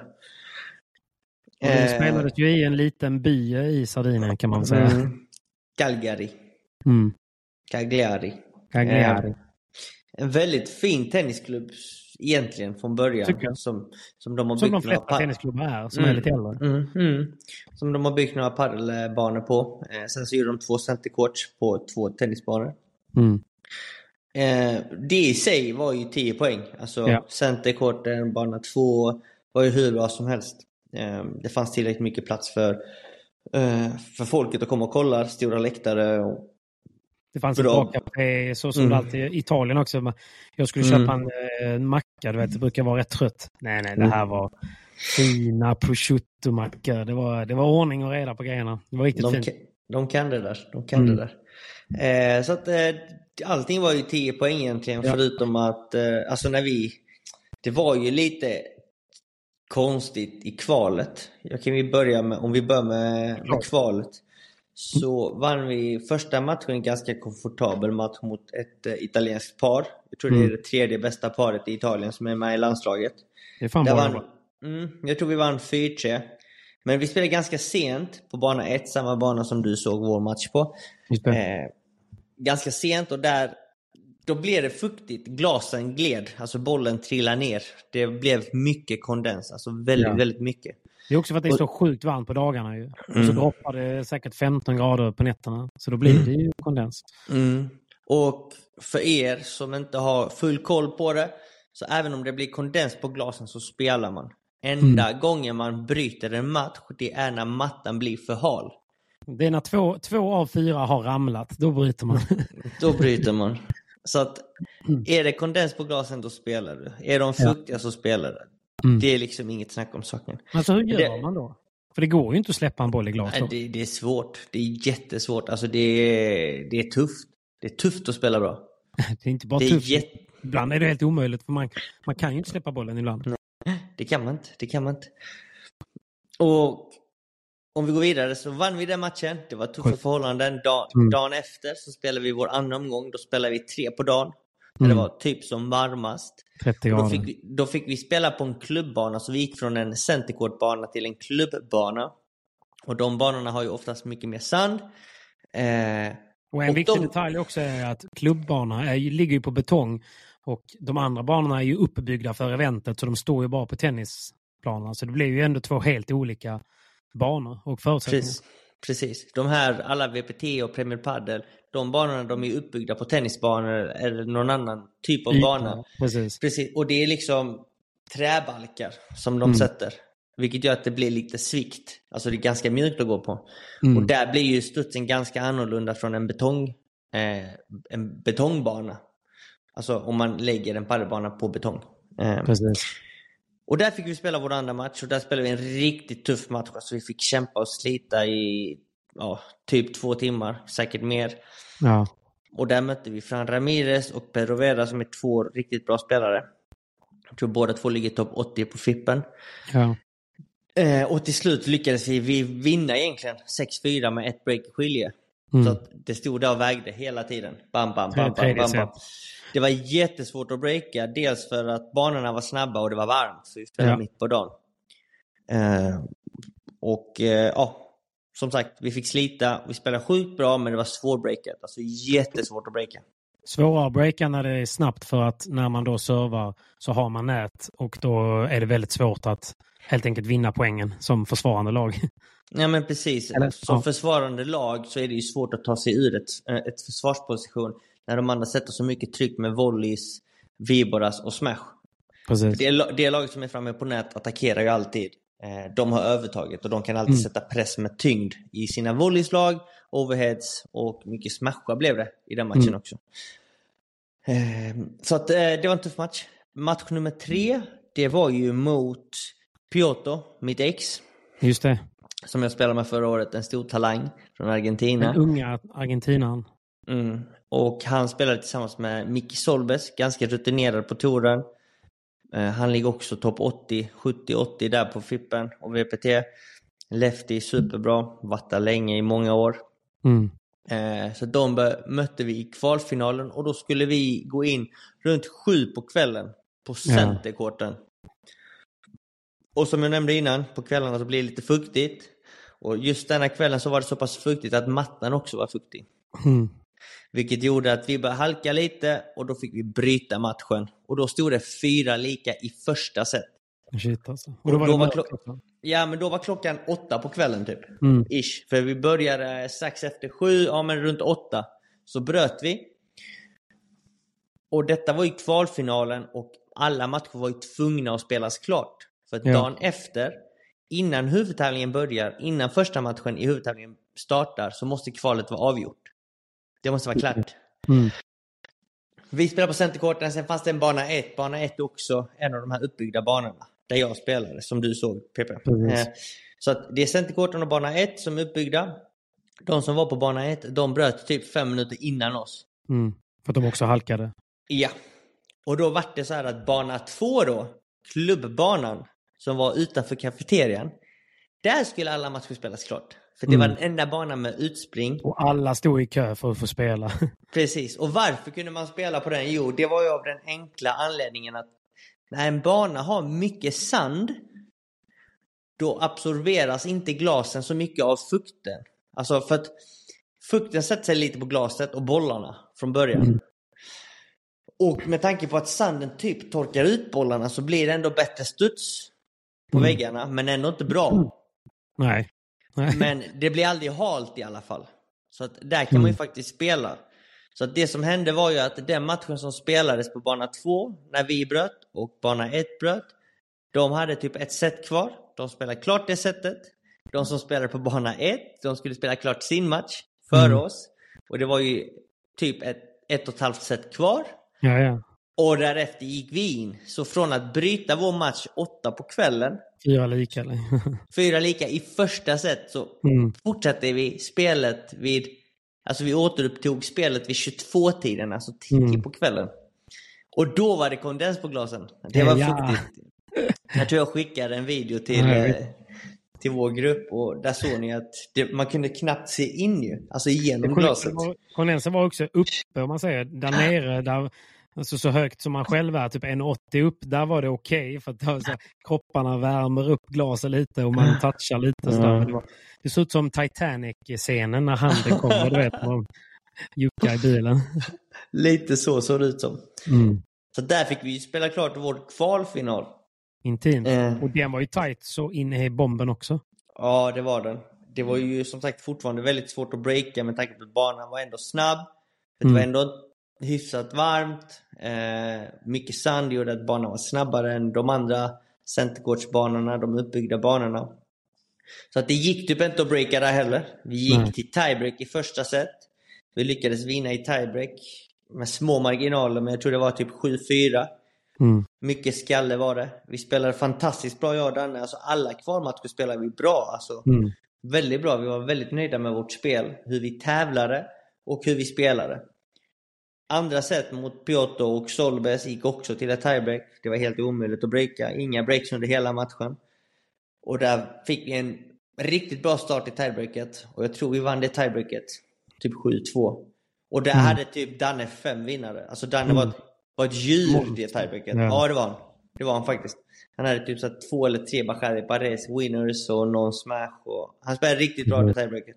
Och det spelades ju i en liten by i Sardinien kan man väl säga. Mm. Cagliari. Mm. Cagliari. Cagliari. Eh, En väldigt fin tennisklubb egentligen från början. Tycker jag. Som, som de har Som de byggt några flesta pa- tennisklubbar är, som Mm. är lite äldre. Mm, mm. Som de har byggt några paddelbanor på. Eh, sen så gjorde de två centercourts på två tennisbanor. Mm. Eh, det i sig var ju tio poäng. Alltså Ja. centercourten, bana två var ju hur bra som helst. Eh, det fanns tillräckligt mycket plats för, eh, för folket att komma och kolla. Stora läktare och Det fanns ett Bra. bra café, så som Mm. det alltid är i Italien också. Jag skulle Mm. köpa en, eh, en macka, du vet, det brukar vara rätt trött. Nej, nej, det här var fina prosciutto-mackor. Det var, det var ordning och reda på grejerna. Det var riktigt de, fint. kan, de kan det där. De kan Mm. det där. Eh, så att eh, allting var ju tio poäng egentligen. Ja. Förutom att, eh, alltså när vi, det var ju lite konstigt i kvalet. Jag kan vi börja med, om vi börjar med, med kvalet. Så vann vi första matchen en ganska komfortabel match mot ett eh, italienskt par. Jag tror det är Mm. det tredje bästa paret i Italien som är med i landslaget. Det är fan Där bra vann, jobbat. Mm, jag tror vi vann fyra tre. Men vi spelade ganska sent på bana ett, samma bana som du såg vår match på. Eh, ganska sent och där då blev det fuktigt. Glasen gled, alltså bollen trillade ner. Det blev mycket kondens, alltså väldigt, ja. väldigt mycket. Det är också för att det är så sjukt varmt på dagarna ju. Och mm. så droppar det säkert femton grader på nätterna. Så då blir mm. det ju kondens. Mm. Och för er som inte har full koll på det, så även om det blir kondens på glasen så spelar man. Enda mm. gången man bryter en match, det är när mattan blir för hal. Det är när två, två av fyra har ramlat, då bryter man. Då bryter man. Så att är det kondens på glasen, då spelar du. Är de fuktiga, ja. så spelar du. Mm. Det är liksom inget snack om saken. Alltså hur gör det, man då? För det går ju inte att släppa en boll i glas. Nej, det, det är svårt. Det är jättesvårt. Alltså det är, det är tufft. Det är tufft att spela bra. Det är inte bara det tufft. Jätt... Ibland är det helt omöjligt. För man, man kan ju inte släppa bollen ibland. Nej, det kan man inte. Det kan man inte. Och om vi går vidare så vann vi den matchen. Det var tuffa förhållanden. Dag, mm. Dagen efter så spelade vi vår andra omgång. Då spelade vi tre på dagen. Mm. Det var typ som varmast. trettio grader. Då fick, vi, då fick vi spela på en klubbbana. Så vi gick från en centercourtbana till en klubbbana. Och de banorna har ju oftast mycket mer sand. Eh, och en och viktig de... detalj också är att klubbbanorna är, ligger ju på betong. Och de andra banorna är ju uppbyggda för eventet. Så de står ju bara på tennisplanerna. Så det blir ju ändå två helt olika banor och förutsättningar. Precis. Precis. De här, alla V P T och Premier Padel, de banorna de är uppbyggda på tennisbanor eller någon annan typ av Yta, bana. Precis. Precis. Och det är liksom träbalkar som de mm. sätter. Vilket gör att det blir lite svikt. Alltså det är ganska mjukt att gå på. Mm. Och där blir ju studsen ganska annorlunda från en betong eh, en betongbana. Alltså om man lägger en padelbana på betong. Eh, Precis. Och där fick vi spela vår andra match. Och där spelade vi en riktigt tuff match. Så vi fick kämpa och slita i ja, typ två timmar. Säkert mer. Ja. Och där mötte vi Fran Ramirez och Pedro Vera som är två riktigt bra spelare. Jag tror båda två ligger topp åttio på Fippen. Ja. Eh, och till slut lyckades vi, vi vinna egentligen sex fyra med ett break i skilje. Mm. Så att det stod där och vägde hela tiden. Bam, bam, bam, bam, bam, bam. Det var jättesvårt att breaka. Dels för att banorna var snabba och det var varmt. Så vi spelade ja. mitt på dagen. Eh, och eh, ja, som sagt, vi fick slita. Vi spelade sjukt bra, men det var svårbreakat. Alltså jättesvårt att breaka. Svårare att breaka när det är snabbt, för att när man då servar så har man nät. Och då är det väldigt svårt att helt enkelt vinna poängen som försvarande lag. Ja, men precis. Eller, som ja. försvarande lag så är det ju svårt att ta sig ur ett, ett försvarsposition när de andra sätter så mycket tryck med volleys, viboras och smash. Precis. Det, det laget som är framme på nät attackerar ju alltid. De har övertaget och de kan alltid mm. sätta press med tyngd i sina volleyslag, overheads och mycket smashar blev det i den matchen mm. också. Så att det var en tuff match. Match nummer tre, det var ju mot Piotr, mitt ex. Just det. Som jag spelade med förra året, en stor talang från Argentina. Den unga argentinaren. Mm. Och han spelade tillsammans med Miki Solbes, ganska rutinerad på touren. Uh, han ligger också topp åttio, sjuttio åttio där på Fippen och V P T. Lefty, superbra, vattnar länge i många år. Mm. Uh, så de bör, mötte vi i kvalfinalen och då skulle vi gå in runt sju på kvällen på centerkorten. Ja. Och som jag nämnde innan, på kvällarna så blir det lite fuktigt. Och just denna kvällen så var det så pass fuktigt att mattan också var fuktig. Mm. Vilket gjorde att vi började halka lite och då fick vi bryta matchen. Och då stod det fyra lika i första set. Shit alltså. Och då var, och då det var klockan... Ja, men då var klockan åtta på kvällen typ. Mm. Ish. För vi började strax efter sju, ja men runt åtta. Så bröt vi. Och detta var ju kvalfinalen och alla matcher var ju tvungna att spelas klart. För att ja. dagen efter, innan huvudtävlingen börjar, innan första matchen i huvudtävlingen startar, så måste kvalet vara avgjort. Det måste vara klart. Mm. Vi spelar på centerkorten, sen fanns det en bana ett. Bana ett också en av de här uppbyggda banorna. Där jag spelade, som du såg, P P. Eh, så att det är centerkorten och bana ett som är uppbyggda. De som var på bana ett, de bröt typ fem minuter innan oss. Mm. För att de också halkade. Ja. Och då var det så här att bana två då, klubbbanan, som var utanför kafeterian, där skulle alla matcher spelas klart. För det mm. var den enda banan med utspring. Och alla stod i kö för att få spela. Precis. Och varför kunde man spela på den? Jo, det var ju av den enkla anledningen att när en bana har mycket sand, då absorberas inte glasen så mycket av fukten. Alltså för att fukten sätter sig lite på glaset och bollarna från början. Mm. Och med tanke på att sanden typ torkar ut bollarna så blir det ändå bättre studs på mm. väggarna, men ändå inte bra. Mm. Nej. Nej. Men det blir aldrig halt i alla fall. Så att där kan mm. man ju faktiskt spela. Så att det som hände var ju att den matchen som spelades på bana två när vi bröt och bana ett bröt, de hade typ ett set kvar. De spelade klart det setet. De som spelade på bana ett, de skulle spela klart sin match före mm. oss. Och det var ju typ ett, ett och ett halvt set kvar. Ja, ja. Och därefter gick vi in. Så från att bryta vår match åtta på kvällen. Fyra lika eller? fyra lika i första set så mm. fortsatte vi spelet vid... Alltså vi återupptog spelet vid tjugotvå-tiden, alltså tio mm. på kvällen. Och då var det kondens på glasen. Det var ja. fuktigt. Jag tror jag skickade en video till, eh, till vår grupp och där såg ni att det, man kunde knappt se in ju. Alltså genom glaset. Kondensen var också uppe, om man säger. Där nere, där, alltså så högt som man själv är, typ en komma åttio upp, där var det okej. Okay, för att alltså, kropparna värmer upp glaset lite och man touchar lite. Så där. Det, var, det såg ut som Titanic-scenen när handen kommer, du vet, man juckar i bilen. Lite så såg det ut som. Mm. Så där fick vi spela klart vår kvalfinal. Intimt. Eh. Och den var ju tight så inne i bomben också. Ja, det var den. Det var ju som sagt fortfarande väldigt svårt att breaka med tanke på att banan var ändå snabb. För mm. det var ändå hyfsat varmt. Eh, mycket sand gjorde att banan var snabbare än de andra centercourtsbanorna, de uppbyggda banorna. Så att det gick typ inte att breaka där heller. Vi gick Nej. till tiebreak i första set. Vi lyckades vinna i tiebreak med små marginaler, men jag tror det var typ sju fyra. Mm. Mycket skalle var det. Vi spelade fantastiskt bra, jag och Danne. Alltså alla kvalmatcher spelade vi bra. Alltså, mm. väldigt bra. Vi var väldigt nöjda med vårt spel. Hur vi tävlade och hur vi spelade. Andra set mot Piotr och Solbes gick också till ett tiebreak. Det var helt omöjligt att breaka. Inga breaks under hela matchen. Och där fick vi en riktigt bra start i tiebreaket. Och jag tror vi vann det tiebreaket. Typ sju två. Och där mm. hade typ Danne fem vinnare. Alltså Danne mm. var, ett, var ett djur i det tiebreaket. Ja. ja, det var han. Det var han faktiskt. Han hade typ så att två eller tre Bachari Pares winners och någon smash. Och han spelade riktigt bra mm. i tiebreaket.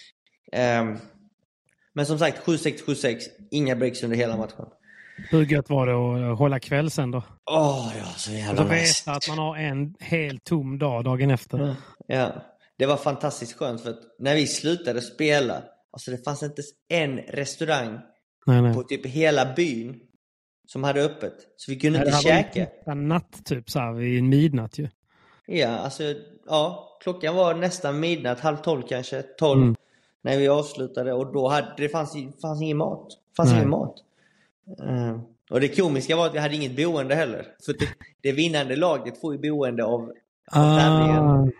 Um, men som sagt, sju sex sju sex. Inga breaks under hela matchen. Hur gött var det att hålla kväll sen då? Åh, oh, det var så jävla nice. Och veta att man har en helt tom dag dagen efter. Ja. ja, det var fantastiskt skönt för att när vi slutade spela, alltså det fanns inte en restaurang nej, nej. på typ hela byn som hade öppet. Så vi kunde nej, inte käka. Det var natt typ så här vid midnatt ju. Ja, alltså ja, klockan var nästan midnatt, halv tolv kanske, tolv mm. när vi avslutade. Och då hade det fanns, fanns ingen mat. fanns ingen mat. Uh, och det komiska var att vi hade inget boende heller. För det, det vinnande laget får ju boende av, av ah. tävlingen.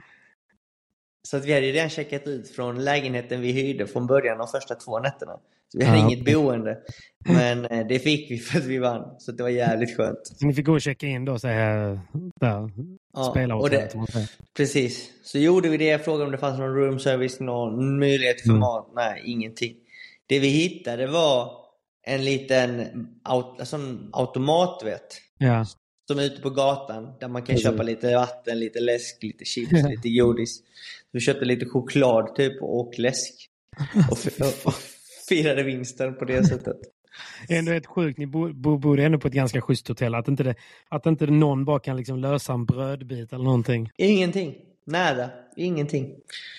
Så att vi hade redan checkat ut från lägenheten vi hyrde från början de första två nätterna. Så vi hade ah, inget okay. boende. Men eh, det fick vi för att vi vann. Så det var jävligt skönt. Så ni fick gå och checka in då och säga där, ja, spela och det, precis. Så gjorde vi det. Jag frågade om det fanns någon room service, någon möjlighet för mm. mat. Nej, ingenting. Det vi hittade var en liten aut- alltså en automat, vet. Ja. Som är ute på gatan. Där man kan mm. köpa lite vatten, lite läsk, lite chips, lite godis. Så vi köpte lite choklad typ och läsk. Och, f- och firade vinsten på det sättet. Ändå ett sjukt. Ni bor, bor ändå på ett ganska schysst hotell. Att inte, det, att inte någon bara kan liksom lösa en brödbit eller någonting. Ingenting. Nära. Ingenting.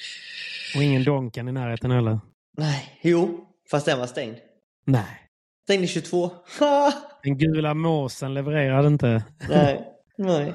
Och ingen Donken i närheten heller. Nej. Jo. Fast den var stängd. Nej. Stängd i tjugotvå. Den gula måsen levererade inte. Nej. Nej.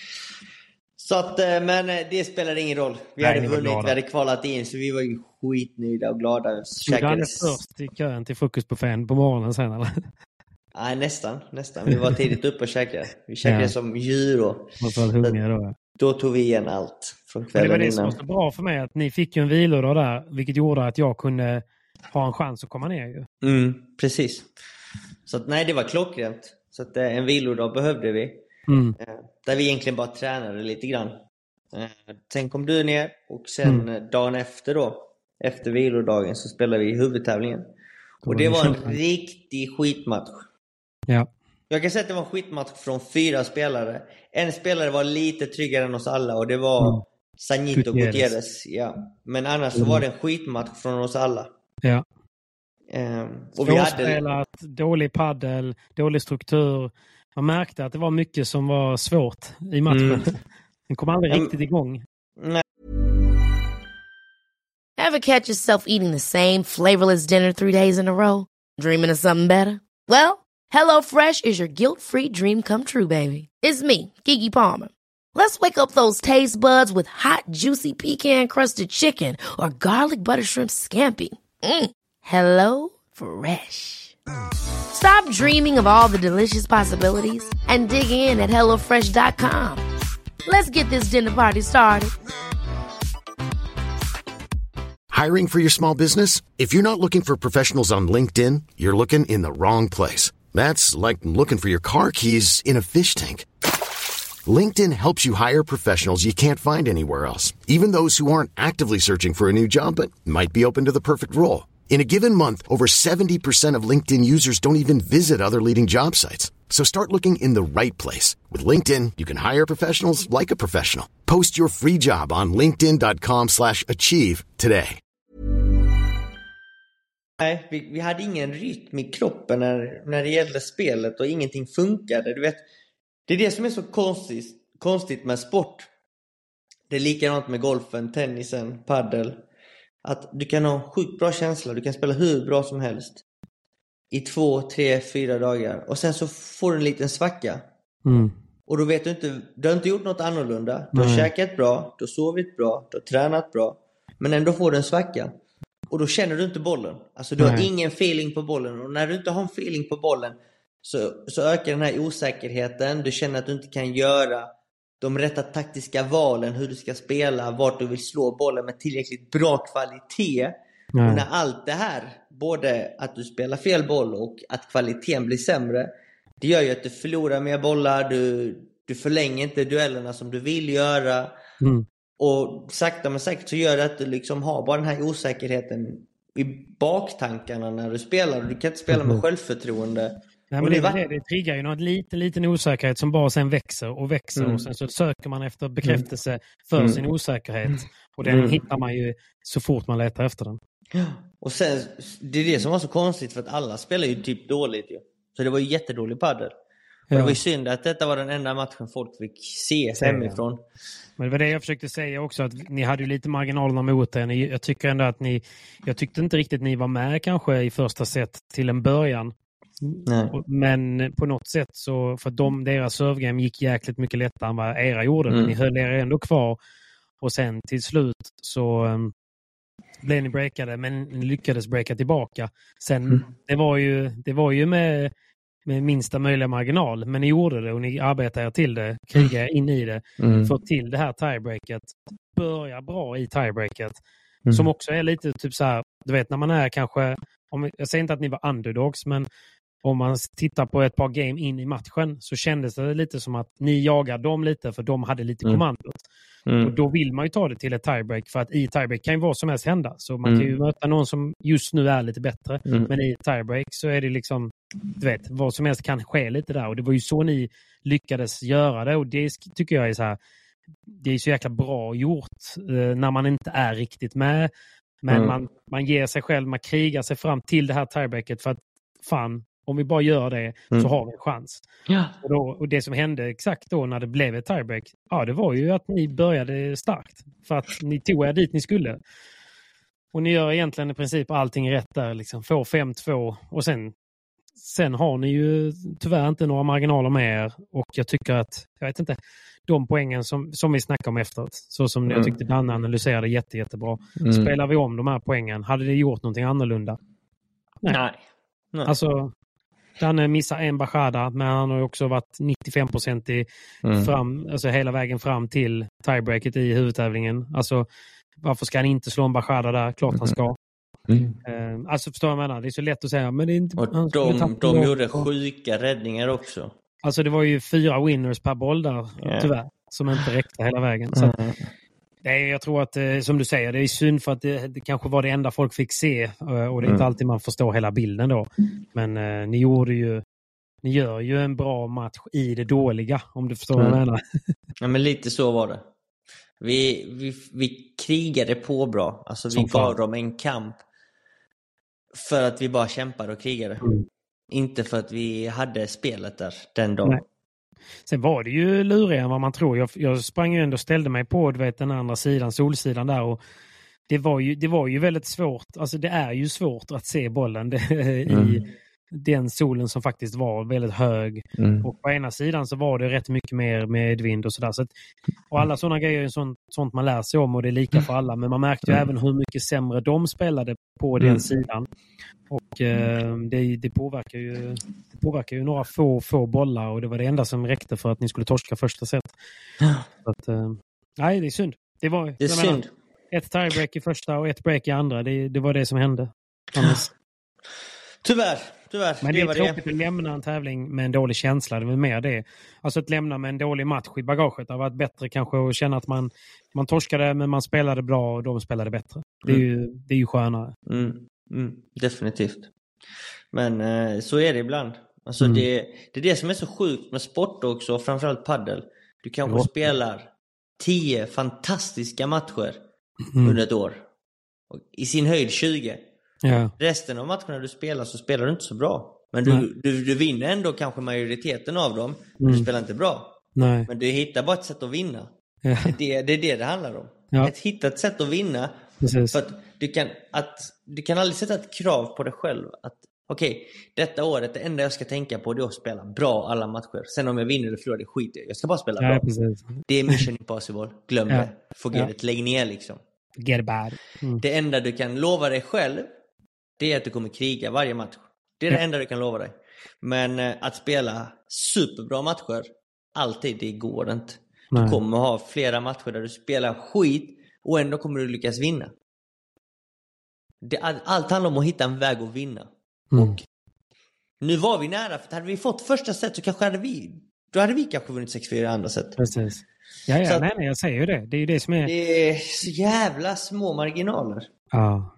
Så att, men det spelade ingen roll. Vi Nej, hade vunnit, vi hade kvalat in. Så vi var ju skitnöjda och glada. Du hade först i kön till frukostbuffén på morgonen sen eller? Nej, nästan, nästan. Vi var tidigt uppe och käkade. Vi käkade ja. som djur och då. då tog vi igen allt från kvällen innan. Det var det som var så bra för mig att ni fick ju en vilodag där, vilket gjorde att jag kunde ha en chans att komma ner ju. Mm, precis. Så att, nej, det var klockrent. Så att en vilodag behövde vi. Mm. Där vi egentligen bara tränade lite grann. Sen kom du ner och sen mm. dagen efter då, efter vilodagen, så spelade vi huvudtävlingen. Och det var en riktig skitmatch. Ja. Jag kan säga att det var en skitmatch från fyra spelare. En spelare var lite tryggare än oss alla och det var mm. Sanito Gutierrez. Gutierrez, ja. Men annars mm. så var det en skitmatch från oss alla. Ja. Um, och vi hade dålig paddel, dålig struktur. Man märkte att det var mycket som var svårt i matchen. Mm. Den kom aldrig um, riktigt igång. Nej. Ever catch yourself eating the same flavorless dinner three days in a row? Dreaming of something better? Well, HelloFresh is your guilt-free dream come true, baby. It's me, Keke Palmer. Let's wake up those taste buds with hot, juicy pecan-crusted chicken or garlic butter shrimp scampi. Mm. Hello Fresh. Stop dreaming of all the delicious possibilities and dig in at hello fresh dot com. Let's get this dinner party started. Hiring for your small business? If you're not looking for professionals on LinkedIn, you're looking in the wrong place. That's like looking for your car keys in a fish tank. LinkedIn helps you hire professionals you can't find anywhere else, even those who aren't actively searching for a new job but might be open to the perfect role. In a given month, over seventy percent of LinkedIn users don't even visit other leading job sites. So start looking in the right place. With LinkedIn, you can hire professionals like a professional. Post your free job on linkedin dot com slash achieve today. Nej, vi, vi hade ingen rytm i kroppen när, när det gällde spelet och ingenting funkade. Du vet, det är det som är så konstigt, konstigt med sport. Det är likadant med golfen, tennisen, paddel. Att du kan ha sjukt bra känsla, du kan spela hur bra som helst i två, tre, fyra dagar. Och sen så får du en liten svacka. Mm. Och då vet du inte, du har inte gjort något annorlunda. Du har Nej. käkat bra, du har sovit bra, du har tränat bra. Men ändå får du en svacka. Och då känner du inte bollen. Alltså du Nej. har ingen feeling på bollen. Och när du inte har en feeling på bollen så, så ökar den här osäkerheten. Du känner att du inte kan göra de rätta taktiska valen, hur du ska spela, vart du vill slå bollen med tillräckligt bra kvalitet. Nej. Och när allt det här, både att du spelar fel boll och att kvaliteten blir sämre, det gör ju att du förlorar mer bollar, du, du förlänger inte duellerna som du vill göra. Mm. Och sakta men säkert så gör det att du liksom har bara den här osäkerheten i baktankarna när du spelar. Du kan inte spela med självförtroende. Nej, men det, det, det, det triggar ju något liten, liten osäkerhet som bara sen växer och växer. Mm. Och sen så söker man efter bekräftelse för mm. sin osäkerhet. Och den mm. hittar man ju så fort man letar efter den. Och sen, det är det som var så konstigt, för att alla spelar ju typ dåligt ju. Så det var ju jättedålig paddel. Och ja. Det var ju synd att detta var den enda matchen folk fick se hemifrån. Men det var det jag försökte säga också, att ni hade ju lite marginalerna mot er. Jag tycker ändå att ni, jag tyckte inte riktigt ni var med kanske i första set till en början. Nej. Men på något sätt så, för de, deras servegame gick jäkligt mycket lättare än vad era gjorde. Mm. Men ni höll er ändå kvar. Och sen till slut så um, blev ni breakade, men ni lyckades breaka tillbaka. Sen, mm. det var ju, det var ju med, med minsta möjliga marginal. Men ni gjorde det och ni arbetade till det, krigade in i det. Mm. För till det här tiebreaket. Börja bra i tiebreaket. Mm. Som också är lite typ så här, du vet när man är kanske, om, jag säger inte att ni var underdogs, men om man tittar på ett par game in i matchen så kändes det lite som att ni jagade dem lite för de hade lite mm. kommandot. Mm. Och då vill man ju ta det till ett tiebreak, för att i tiebreak kan ju vad som helst hända. Så man mm. kan ju möta någon som just nu är lite bättre. Mm. Men i tiebreak så är det liksom, du vet, vad som helst kan ske lite där. Och det var ju så ni lyckades göra det. Och det tycker jag är så här, det är så jäkla bra gjort eh, när man inte är riktigt med. Men mm. man, man ger sig själv, man krigar sig fram till det här tiebreaket för att fan, om vi bara gör det mm. så har vi en chans. Ja. Och, då, och det som hände exakt då när det blev ett tiebreak, ja det var ju att ni började starkt. För att ni tog er dit ni skulle. Och ni gör egentligen i princip allting rätt där. Liksom. Får fem två och sen, sen har ni ju tyvärr inte några marginaler med er. Och jag tycker att, jag vet inte, de poängen som, som vi snackade om efteråt, så som mm. jag tyckte Danne analyserade jätte, jättebra. Mm. Spelar vi om de här poängen, hade det gjort någonting annorlunda? Nej. Nej. Nej. Alltså, Danne missar en bachada, men han har också varit nittiofem procent i mm. fram, alltså hela vägen fram till tiebreaket i huvudtävlingen. Alltså, varför ska han inte slå en bachada där? Klart han ska. Mm. Uh, alltså, förstår jag menar? Det är så lätt att säga, men det är inte... Och de, de gjorde sjuka räddningar också. Alltså, det var ju fyra winners per boll där, yeah. tyvärr, som inte räckte hela vägen. Så att, mm. Nej, jag tror att, som du säger, det är synd för att det, det kanske var det enda folk fick se och det är mm. inte alltid man förstår hela bilden då. Men eh, ni gjorde ju, ni gör ju en bra match i det dåliga, om du förstår mm. vad jag menar. Ja, men lite så var det. Vi, vi, vi krigade på bra. Alltså vi Som gav fan. dem en kamp för att vi bara kämpade och krigade. Mm. Inte för att vi hade spelet där den dagen. Nej. Sen var det ju lurigare än vad man tror. Jag, jag sprang ju ändå och ställde mig på, du vet, den andra sidan, solsidan där, och det var ju, det var ju väldigt svårt. Alltså det är ju svårt att se bollen det, i mm. den solen som faktiskt var väldigt hög. Mm. Och på ena sidan så var det rätt mycket mer medvind och sådär. Så att, och alla sådana grejer är sånt, sånt man lär sig om, och det är lika för alla. Men man märkte ju mm. även hur mycket sämre de spelade på den mm. sidan. Och eh, det, det, påverkar ju, det påverkar ju några få, få bollar, och det var det enda som räckte för att ni skulle torska första set. Så att, eh, nej, det är synd. Det, var, det är synd. Menar, ett tiebreak i första och ett break i andra. Det, det var det som hände. Annars... Tyvärr, tyvärr. Men det, det är tråkigt det. att lämna en tävling med en dålig känsla. Det är mer det. Alltså att lämna med en dålig match i bagaget. Det har varit bättre kanske att känna att man, man torskade, men man spelade bra och de spelade bättre. Det är, mm. ju, det är ju skönare. Mm. Mm. Definitivt. Men eh, så är det ibland. Alltså mm. det, det är det som är så sjukt med sport också, framförallt paddel. Du kanske ja. spelar tio fantastiska matcher mm. under ett år. Och i sin höjd tjugo. Ja. Resten av matcherna du spelar så spelar du inte så bra. Men du, du, du vinner ändå kanske majoriteten av dem. Men mm. du spelar inte bra. Nej. Men du hittar bara ett sätt att vinna. Ja. Det, det är det det handlar om. Ja. Att hitta ett sätt att vinna. Precis. För att du kan, att, du kan aldrig sätta ett krav på dig själv. Att okej, okay, detta året, det enda jag ska tänka på är att spela bra alla matcher. Sen om jag vinner eller förlorar, det skiter jag. Jag ska bara spela ja, bra. Precis. Det är mission impossible. Glöm ja. det. Forget ja. it. Lägg ner liksom. Get bad. Mm. Det enda du kan lova dig själv, det är att du kommer kriga varje match. Det är ja. det enda du kan lova dig. Men äh, att spela superbra matcher, alltid, det går inte. Nej. Du kommer ha flera matcher där du spelar skit och ändå kommer du lyckas vinna. Det, allt handlar om att hitta en väg att vinna. Mm. Och nu var vi nära, för hade vi fått första set så kanske hade vi då hade vi kanske vunnit sex fyra i andra set. Precis. Ja, ja, nej, nej, jag säger ju det. Det är ju det som är... Det är så jävla små marginaler. Ja.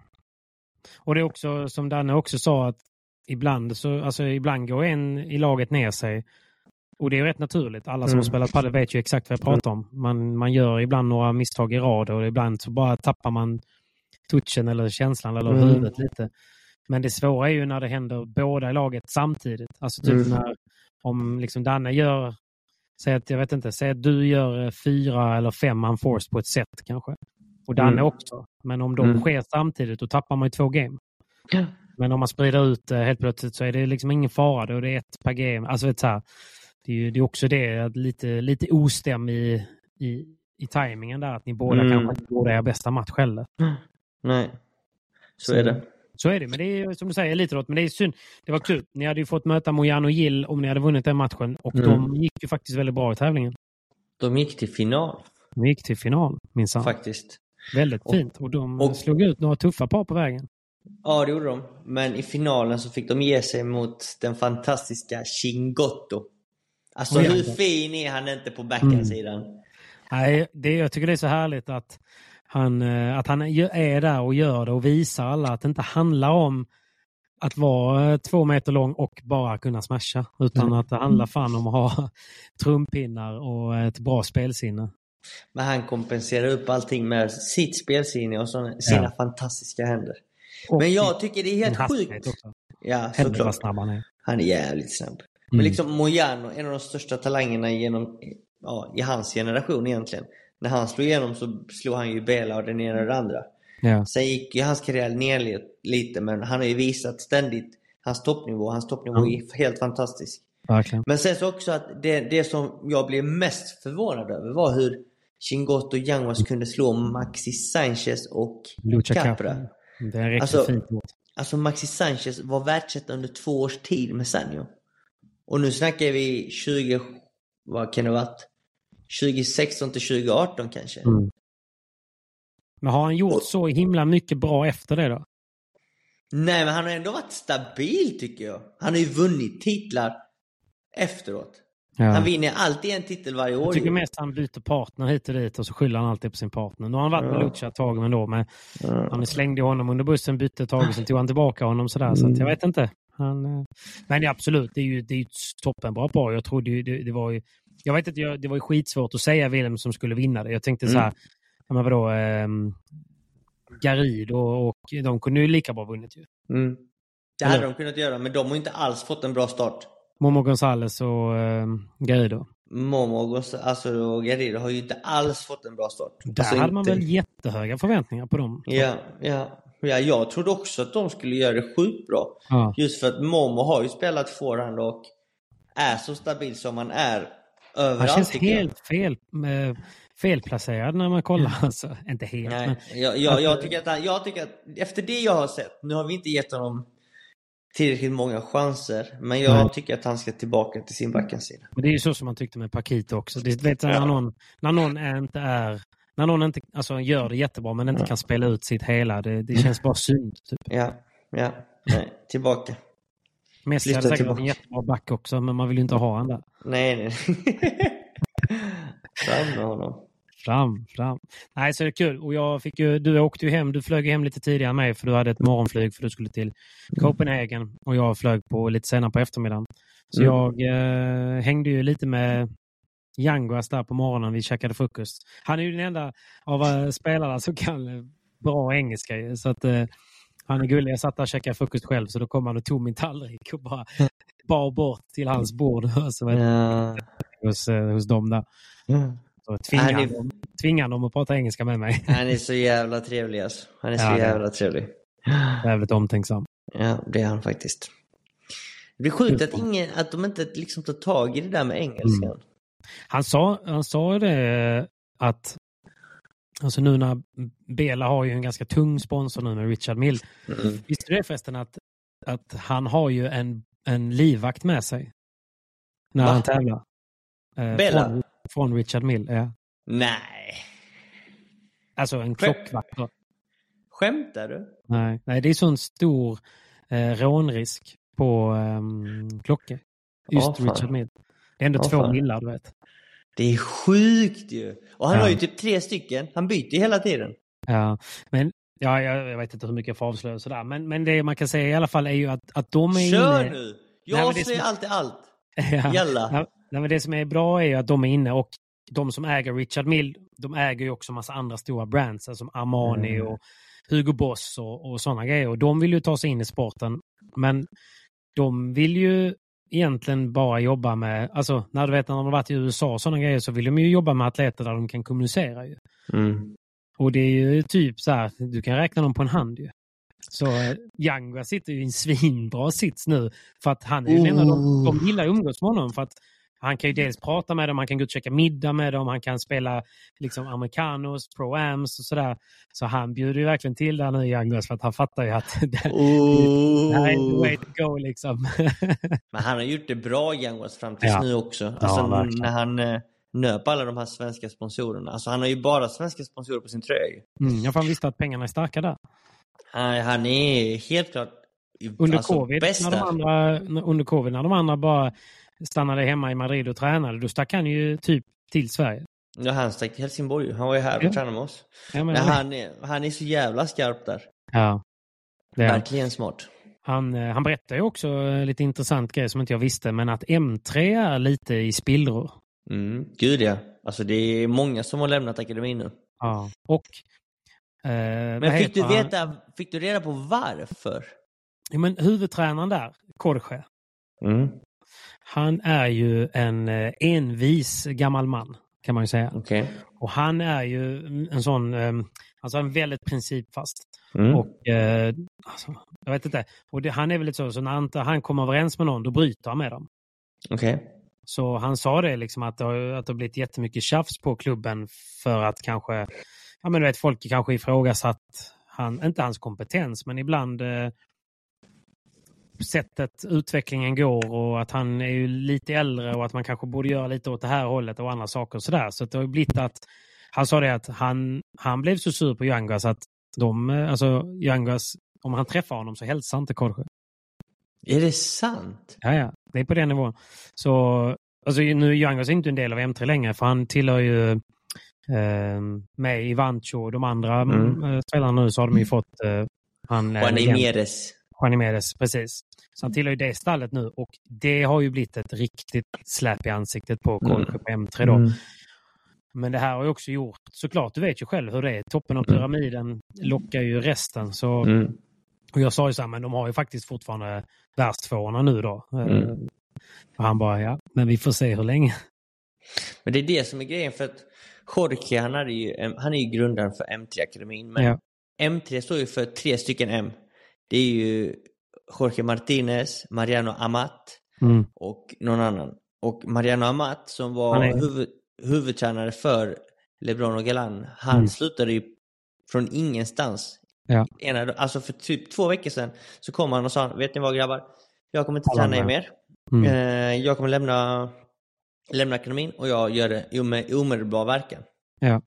Och det är också, som Danne också sa, att ibland, så, alltså, ibland går en i laget ner sig. Och det är rätt naturligt. Alla som mm. har spelat padel vet ju exakt vad jag pratar om. Man, man gör ibland några misstag i rad, och ibland så bara tappar man touchen eller känslan eller mm. huvudet lite. Men det svåra är ju när det händer båda i laget samtidigt. Alltså typ mm. när om liksom Danne gör, säg att jag vet inte, säg att du gör fyra eller fem unforced på ett set kanske. Och Danne mm. också. Men om de mm. sker samtidigt, då tappar man ju två game. Ja. Men om man sprider ut helt plötsligt så är det liksom ingen fara. Då det är ett par game. Alltså vet så det är ju det är också det, att lite, lite ostäm i, i, i tajmingen där. Att ni båda mm. kanske inte båda är bästa match heller. Nej, så, så är det. Så är det, men det är som du säger elitidrott, men det är synd. Det var kul. Ni hade ju fått möta Mojan och Gill om ni hade vunnit den matchen, och mm. de gick ju faktiskt väldigt bra i tävlingen. De gick till final. De gick till final, minsann. Faktiskt. Väldigt och, fint, och de och, slog ut några tuffa par på vägen. Ja, det gjorde de. Men i finalen så fick de ge sig mot den fantastiska Chingotto. Alltså, hur fin är han inte på backhandsidan? Mm. Nej, det, jag tycker det är så härligt att Han, att han är där och gör det och visar alla att det inte handlar om att vara två meter lång och bara kunna smasha, utan mm. att det handlar fan om att ha trumpinnar och ett bra spelsinne. Men han kompenserar upp allting med sitt spelsinne och såna, sina ja. fantastiska händer. Och men jag tycker det är helt sjukt. Också. Ja, såklart. Snabb han är. Han är jävligt snabb. Mm. Men liksom Mojano, en av de största talangerna genom, ja, i hans generation egentligen. När han slog igenom så slog han ju Bela och den ena och den andra. Ja. Sen gick ju hans karriär ner lite, men han har ju visat ständigt hans toppnivå. Hans toppnivå mm. är helt fantastisk. Verkligen. Men sen så också att det, det som jag blev mest förvånad över var hur Chingotto Yanguas kunde slå Maxi Sanchez och Lucha Capra. Capra. Det är riktigt alltså, fint mot. Alltså Maxi Sanchez var världsetta under två års tid med Sanyo. Och nu snackar vi tjugo, vad kan det ha varit? tjugo sexton till tjugo arton kanske. Mm. Men har han gjort och, så himla mycket bra efter det då? Nej, men han har ändå varit stabil tycker jag. Han har ju vunnit titlar efteråt. Ja. Han vinner alltid en titel varje år. Jag tycker mest han byter partner hit och dit och så skyller han alltid på sin partner. Nu har han varit med ja. Lucha ett tag, men då med, ja. han slängde honom under bussen, bytte ett tag och sen tog han tillbaka honom sådär. Mm. Så att jag vet inte. Han, men det är absolut, det är ju, det är ju toppen bra par. Jag trodde ju, det, det var ju jag vet inte, jag, det var ju skitsvårt att säga vem som skulle vinna det. Jag tänkte Mm. så här, men vadå, eh, Garrido och, och de kunde ju lika bra vunnit ju. Mm. Det hade de kunnat göra, men de har inte alls fått en bra start. Momo Gonzales och eh, Garrido. Momo och, alltså, och Garrido har ju inte alls fått en bra start. Där alltså, hade man inte... väl jättehöga förväntningar på dem. Ja, ja. ja, jag trodde också att de skulle göra det sjukt bra. Ja. Just för att Momo har ju spelat forehand och är så stabil som han är överallt. Han känns helt fel, eh, felplacerad när man kollar. Alltså, inte helt. Nej, Men, jag, jag, jag, tycker att han, jag tycker att efter det jag har sett, nu har vi inte gett honom tillräckligt många chanser, men jag Nej. tycker att han ska tillbaka till sin backhändsida. och det är ju så som man tyckte med Paquito också. Det vet jag, när någon, när någon är inte är när någon inte alltså, gör det jättebra men inte kan spela ut sitt hela. Det, det känns bara synd. Typ. Ja, ja, nej, tillbaka. Messi Flytta hade säkert tillbaka. en jättebra back också, men man vill ju inte ha han där. Nej, nej. Fram med honom. Fram, fram. Nej, så är det kul. Och jag fick ju, du åkte ju hem, du flög hem lite tidigare än mig för du hade ett morgonflyg för du skulle till Copenhagen och jag flög på lite senare på eftermiddagen. Så Mm. jag eh, hängde ju lite med Yanguas där på morgonen, vi käkade frukost. Han är ju den enda av uh, spelarna som kan uh, bra engelska ju, så att uh, han är gullig. Jag satt där och käkade frukost själv så då kom han och tog min tallrik och bara bar bort till hans bord alltså, Ja. hos, uh, hos dem där. Mm. Så tvingade Han är- dem, tvingade dem att prata engelska med mig. Han är så jävla trevlig alltså. Han är så Ja, det- jävla trevlig. Jävligt omtänksam. Ja, det är han faktiskt. Det blir sjukt att, ingen, att de inte liksom tar tag i det där med engelskan. Mm. Han sa, han sa det att alltså nu när Bela har ju en ganska tung sponsor nu med Richard Mill. Mm. Visste du det förresten att, att han har ju en, en livvakt med sig när Va? han tävlar? Eh, Bela? Från, från Richard Mill, ja. Nej. Alltså en klockvakt då. Skämtar du? Nej, nej, det är sån stor eh, rånrisk på um, klockor. Just Åh, fan. Richard Mill. Det är ändå Åh, två fan. millar, du vet. Det är sjukt ju. Och han Ja. har ju typ tre stycken. Han byter ju hela tiden. Ja, men ja, jag, jag vet inte hur mycket jag får avslöja och sådär. Men, men det man kan säga i alla fall är ju att, att de är Kör inne... nu! Nej, Jag men det säger som- alltid allt. Ja. Jalla. Ja, nej, men det som är bra är ju att de är inne och de som äger Richard Mill, de äger ju också massa andra stora brands som Armani Mm. och Hugo Boss och, och sådana grejer. Och de vill ju ta sig in i sporten. Men de vill ju egentligen bara jobba med, alltså när du vet när de har varit i U S A och sådana grejer så vill de ju jobba med atleter där de kan kommunicera ju. Mm. Och det är ju typ så här, du kan räkna dem på en hand ju. Så eh, Yanga sitter ju i en svinbra sits nu för att han är ju en av de, de gillar umgås med honom för att han kan ju dels prata med dem, han kan gå ut och käka middag med dem, han kan spela liksom americanos, pro-ams och sådär. Så han bjuder ju verkligen till där nu i Yangos för att han fattar ju att det, Oh. det här är the way to go liksom. Men han har gjort det bra, Youngwas, fram tills Ja. nu också. Alltså verkligen. när han eh, nöp alla de här svenska sponsorerna. Alltså han har ju bara svenska sponsorer på sin tröja ju. Mm, jag fan visste att pengarna är starka där. Han, han är helt klart Under, alltså, covid, bäst när de där. andra, under covid, när de andra bara stannade hemma i Madrid och tränade, då stack han ju typ till Sverige. Ja, han stack till Helsingborg. Han var ju här och Ja. tränade med oss. Jag Men menar, han, är, han är så jävla skarp där. ja. Det är han. Verkligen smart. Han, eh, han berättar ju också eh, lite intressant grej som inte jag visste, men att M tre är lite i spillror. Mm. Gud ja. Alltså det är många som har lämnat akademin nu. Ja. Och eh, Men fick du, veta, fick du reda på varför? Ja, men huvudtränaren där, Jorge, Mm. han är ju en eh, envis gammal man, kan man ju säga. Okej. Och han är ju en sån, eh, alltså en väldigt principfast. Mm. Och eh, alltså, jag vet inte. Och det, han är väl lite så, så när han, han kommer överens med någon, då bryter han med dem. Okej. Så han sa det liksom att det har, att det har blivit jättemycket tjafs på klubben för att kanske, ja men du vet, folk kanske ifrågasatt han, inte hans kompetens, men ibland eh, sättet utvecklingen går och att han är ju lite äldre och att man kanske borde göra lite åt det här hållet och andra saker och sådär. Så det har ju blivit att, han sa det att han, han blev så sur på Yangas att de, alltså Yangas, om han träffar honom så hälsar inte Jorge. Är det sant? Ja, ja, det är på den nivån. Så, alltså nu är Yangas inte en del av M tre längre för han tillhör ju eh, med i Vancho och de andra Mm. mm. spelarna nu så har de ju fått eh, han, Juan legend, Imeres. Juan Medes, precis. Så han tillhör ju det stallet nu och det har ju blivit ett riktigt släp i ansiktet på Jorge mm. på M tre då. Mm. Men det här har ju också gjort, såklart, du vet ju själv hur det är. Toppen av pyramiden lockar ju resten. Så, mm. och jag sa ju så här, men de har ju faktiskt fortfarande världstvåorna nu då. Mm. Och han bara, ja, men vi får se hur länge. Men det är det som är grejen, för att Jorge, han är ju, han är ju grundaren för M tre-akademin. Men ja. M tre står ju för tre stycken M. Det är ju Jorge Martinez, Mariano Amat mm. och någon annan. Och Mariano Amat som var är... huvud, huvudtränare för LeBron och Galan, han mm. slutade ju från ingenstans. Ja. Ena, alltså för typ två veckor sedan så kom han och sa, vet ni vad grabbar? Jag kommer inte träna er mer. Mm. Eh, jag kommer lämna, lämna akademin och jag gör det med omedelbar verkan. Ja.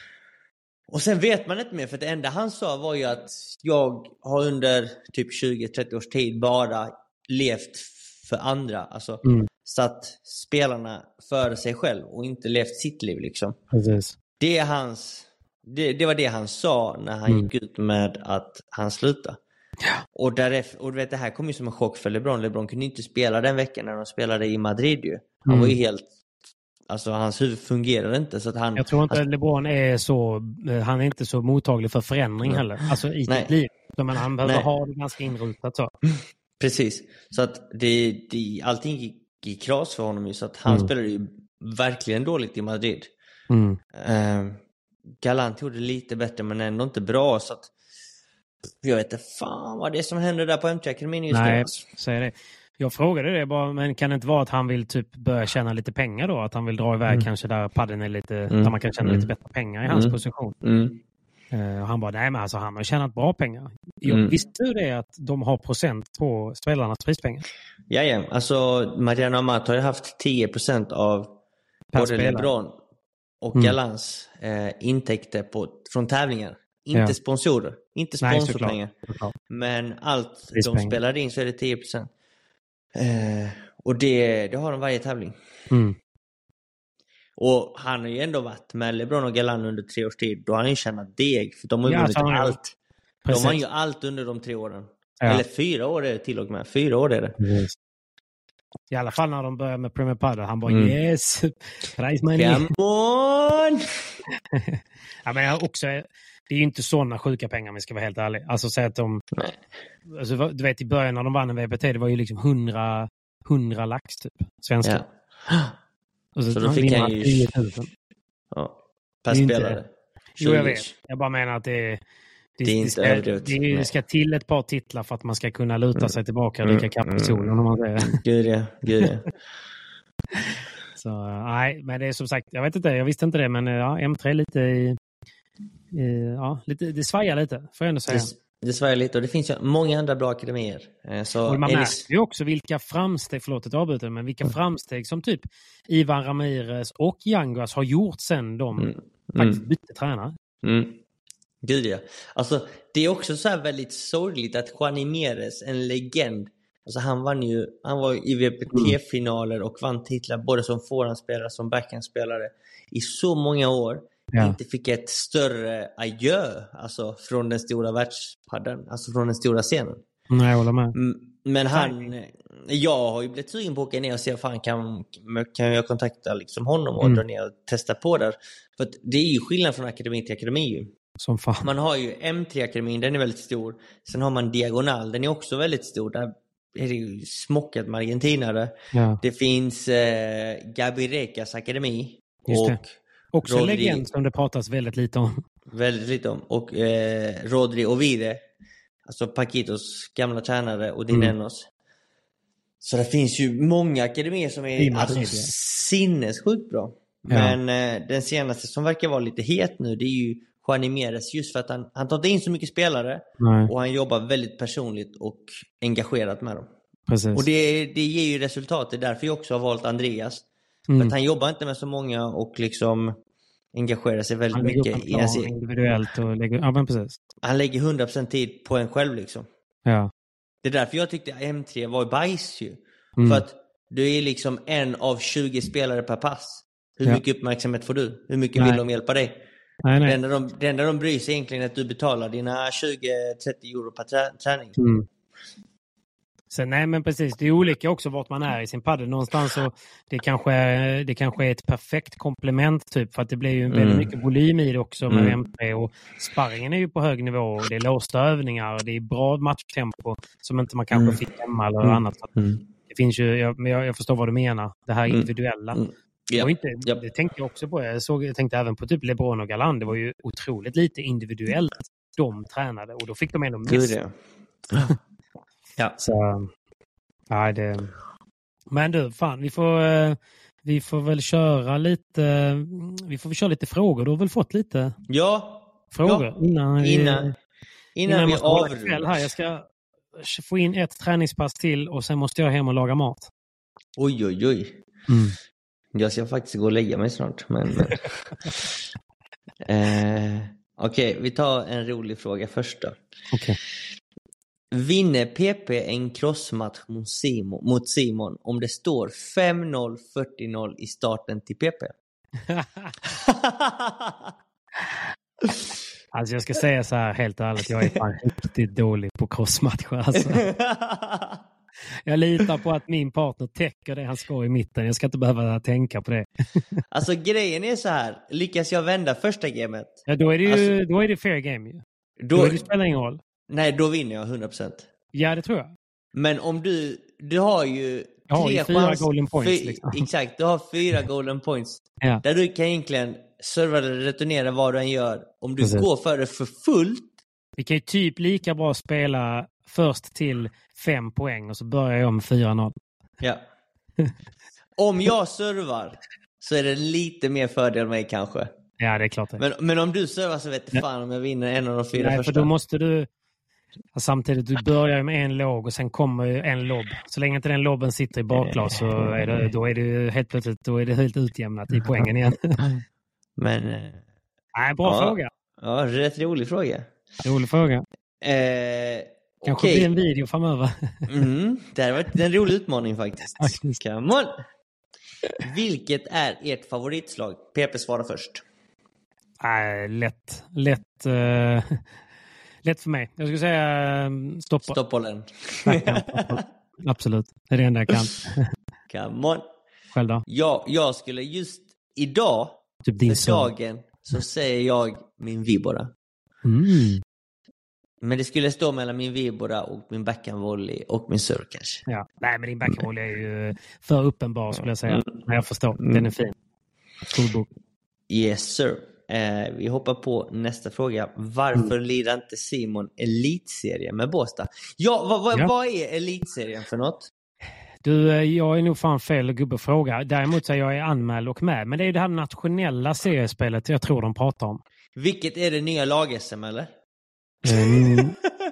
Och sen vet man inte mer, för det enda han sa var ju att jag har under typ tjugo till trettio års tid bara levt för andra. Alltså mm. satt spelarna för sig själv och inte levt sitt liv liksom. Precis. Det är hans, det, det var det han sa när han mm. gick ut med att han slutade. Ja. Och, därefter, och du vet, det här kom ju som en chock för LeBron. LeBron kunde inte spela den veckan när de spelade i Madrid ju. Han mm. var ju helt... Alltså hans huvud fungerar inte så att han... Jag tror inte han, LeBron är så... Han är inte så mottaglig för förändring mm. heller. Alltså i sitt liv. Men han behöver Nej. ha det ganska inrutat så. Precis. Så att det, det, allting gick i kras för honom ju. Så att han mm. spelade ju verkligen dåligt i Madrid. Mm. Uh, Galant gjorde lite bättre men ändå inte bra. Så att jag vet inte fan vad det är som händer där på M tre-akademin just Nej, nu. Alltså. Säger det. Jag frågade det bara, men kan det inte vara att han vill typ börja tjäna lite pengar då? Att han vill dra iväg mm. kanske där padden är lite, mm. där man kan tjäna mm. lite bättre pengar i hans mm. position. Mm. Uh, och han bara, nej men alltså han har tjänat bra pengar. Jag mm. visste du det att de har procent på spelarnas prispengar? Jajamän, alltså Mariano Amat har ju haft tio procent av per både spelare. LeBron och mm. Galans eh, intäkter på, från tävlingar. Inte ja. sponsorer, inte sponsorpengar. Men allt de spelar in så är det tio procent. Eh, och det, det har de varje tävling. Mm. Och han har ju ändå varit med LeBron och Galan under tre års tid. Då har han ju tjänat deg. För de har ju ja, vunnit allt. Precis. De har ju allt under de tre åren. Ja. Eller fyra år är det till och med. Fyra år är det. Yes. I alla fall när de börjar med Premier Padel. Han bara mm. yes. Price money. Come on! Ja, men också, det är ju inte sådana sjuka pengar om vi ska vara helt ärliga. Alltså säg att de... Alltså, du vet i början när de vann en V P T det var ju liksom hundra, hundra lax typ. Svenska. Ja. Och så, så då fick han ju tio tusen. Ja, per spelare. Jo, jag vet. Jag bara menar att det är... Det, det är inte det ska, det, det ska till ett par titlar för att man ska kunna luta mm. sig tillbaka och dricka kaffe i solen om man säger. Gud ja, gud ja. Så nej, men det är som sagt, jag vet inte, jag visste inte det, men ja, M tre lite i, i ja, lite, det svajar lite, får jag ändå säga. Det, det svajar lite och det finns ju många andra bra akademier. Så och man märker ju också vilka framsteg, förlåt ett avbrytande, men vilka mm. framsteg som typ Ivan Ramirez och Yanguas har gjort sen de mm. faktiskt bytte tränare. Mm. Gud ja. Alltså det är också så här väldigt sorgligt att Juan Imeres, en legend, alltså han vann ju, han var i V P T-finaler och vann titlar både som forehandspelare som backhandspelare i så många år. Ja. Inte fick ett större adjö alltså från den stora världspadden, alltså från den stora scenen. Nej, jag håller med. Men han, jag har ju blivit sugen på att åka ner och se om fan kan, kan jag kontakta liksom honom och mm. dra ner och testa på där. För att det är ju skillnad från akademi till akademi ju. Som fan. Man har ju M tre-akademin, den är väldigt stor. Sen har man Diagonal, den är också väldigt stor. Där är det ju smockat med argentinare. Ja. Det finns eh, Gabi Rekas akademi. Just och det. Också Rodri, en legend som det pratas väldigt lite om. Väldigt lite om. Och eh, Rodri Ovide, alltså Paquitos gamla tränare och Dinenos. Mm. Så det finns ju många akademier som är alltså, sinnessjukt bra. Ja. Men eh, den senaste som verkar vara lite het nu, det är ju Juan Imeres, just för att han, han tar inte in så mycket spelare. Nej. Och han jobbar väldigt personligt och engagerat med dem. Precis. Och det, det ger ju resultat. Det är därför jag också har valt Andreas. Mm. För att han jobbar inte med så många och liksom engagerar sig väldigt mycket i en serie. Individuellt och lägger, ja, men precis. Han lägger hundra procent tid på en själv liksom. Ja. Det är därför jag tyckte M tre var bajs ju. Mm. För att du är liksom en av tjugo spelare per pass. Hur ja. mycket uppmärksamhet får du? Hur mycket nej. vill de hjälpa dig? Nej, nej. Det, enda de, det enda de bryr sig egentligen är att du betalar dina tjugo till trettio euro per trä, träning. Mm. Sen, nej men precis, det är olika också vart man är i sin paddel. Någonstans så det kanske, det kanske är ett perfekt komplement typ, för att det blir ju väldigt mm. mycket volym i det också med mm. M tre, och sparringen är ju på hög nivå och det är låsta övningar, det är bra matchtempo som inte man kanske mm. fick hemma eller mm. annat. Mm. Det finns ju, jag, men jag, jag förstår vad du menar, det här individuella. Mm. Yep. Och inte, yep. Det tänkte jag också på, jag, såg, jag tänkte även på typ LeBron och Galán, det var ju otroligt lite individuellt de tränade och då fick de ändå mest. Ja. Så, ja, det... Men du, fan, vi får, vi får väl köra lite, vi får väl köra lite frågor. Du har väl fått lite ja. frågor ja. innan vi, innan, innan, innan vi avrundar här. Jag ska få in ett träningspass till och sen måste jag hem och laga mat. Oj, oj, oj. Mm. Jag ska faktiskt gå och lägga mig snart. Men, men. eh, Okej, okay, vi tar en rolig fråga först då. Okej. Okay. Vinner P P en crossmatch mot Simon, mot Simon om det står fem noll fyrtio noll i starten till P P? Alltså jag ska säga så här helt ärligt, jag är fan riktigt dålig på crossmatcher alltså. Jag litar på att min partner täcker det han ska i mitten. Jag ska inte behöva tänka på det. Alltså grejen är så här, lyckas jag vända första gamet? Ja, då är det ju alltså, då är det fair game ju. Då, då är det spelar ingen roll. Nej, då vinner jag hundra procent. Ja, det tror jag. Men om du, du har ju jag har tre ju fyra chans, golden points. Fy, liksom. Exakt, du har fyra golden points. Ja. Där du kan egentligen serva eller returnera vad du än gör. Om du Precis. går för det för fullt. Vi kan ju typ lika bra spela först till fem poäng och så börjar jag med fyra noll. Ja. Om jag servar så är det lite mer fördel mig kanske. Ja, det är klart det. Men, men om du servar så vet du fan om jag vinner en av de fyra Nej, första. för då måste du samtidigt, du börjar med en låg och sen kommer en lobb. Så länge inte den lobben sitter i bakglas så är det, då är det helt plötsligt då är det helt utjämnat i poängen igen. Men Nej, bra ja, fråga. Ja, rätt rolig fråga. Rolig fråga. Eh, Kanske okay. blir en video framöver. Mm, det har varit en rolig utmaning faktiskt. faktiskt. Come on. Vilket är ert favoritslag? P P svarar först. Äh, lätt. Lätt, uh, lätt för mig. Jag skulle säga uh, stoppa. Stoppbollen. Absolut. Det är det enda jag kan. Come on. Själv då? Ja, jag skulle just idag, typ din för dagen, så säger jag min Vibora. Mm. Men det skulle stå mellan min Vibora och min backhandvolley och min serve kanske. Ja. Nej, men din backhandvolley är ju för uppenbar skulle jag säga. Mm. Men jag förstår. Mm. Den är fin. Skolbok. Yes, sir. Eh, vi hoppar på nästa fråga. Varför mm. lirar inte Simon elitserien med Båstad? Ja, vad, vad, ja. vad är elitserien för något? Du, jag är nog fan fel gubbefråga. Däremot så är jag anmäld och med. Men det är ju det här nationella seriespelet jag tror de pratar om. Vilket är det nya lag-S M eller? Mm.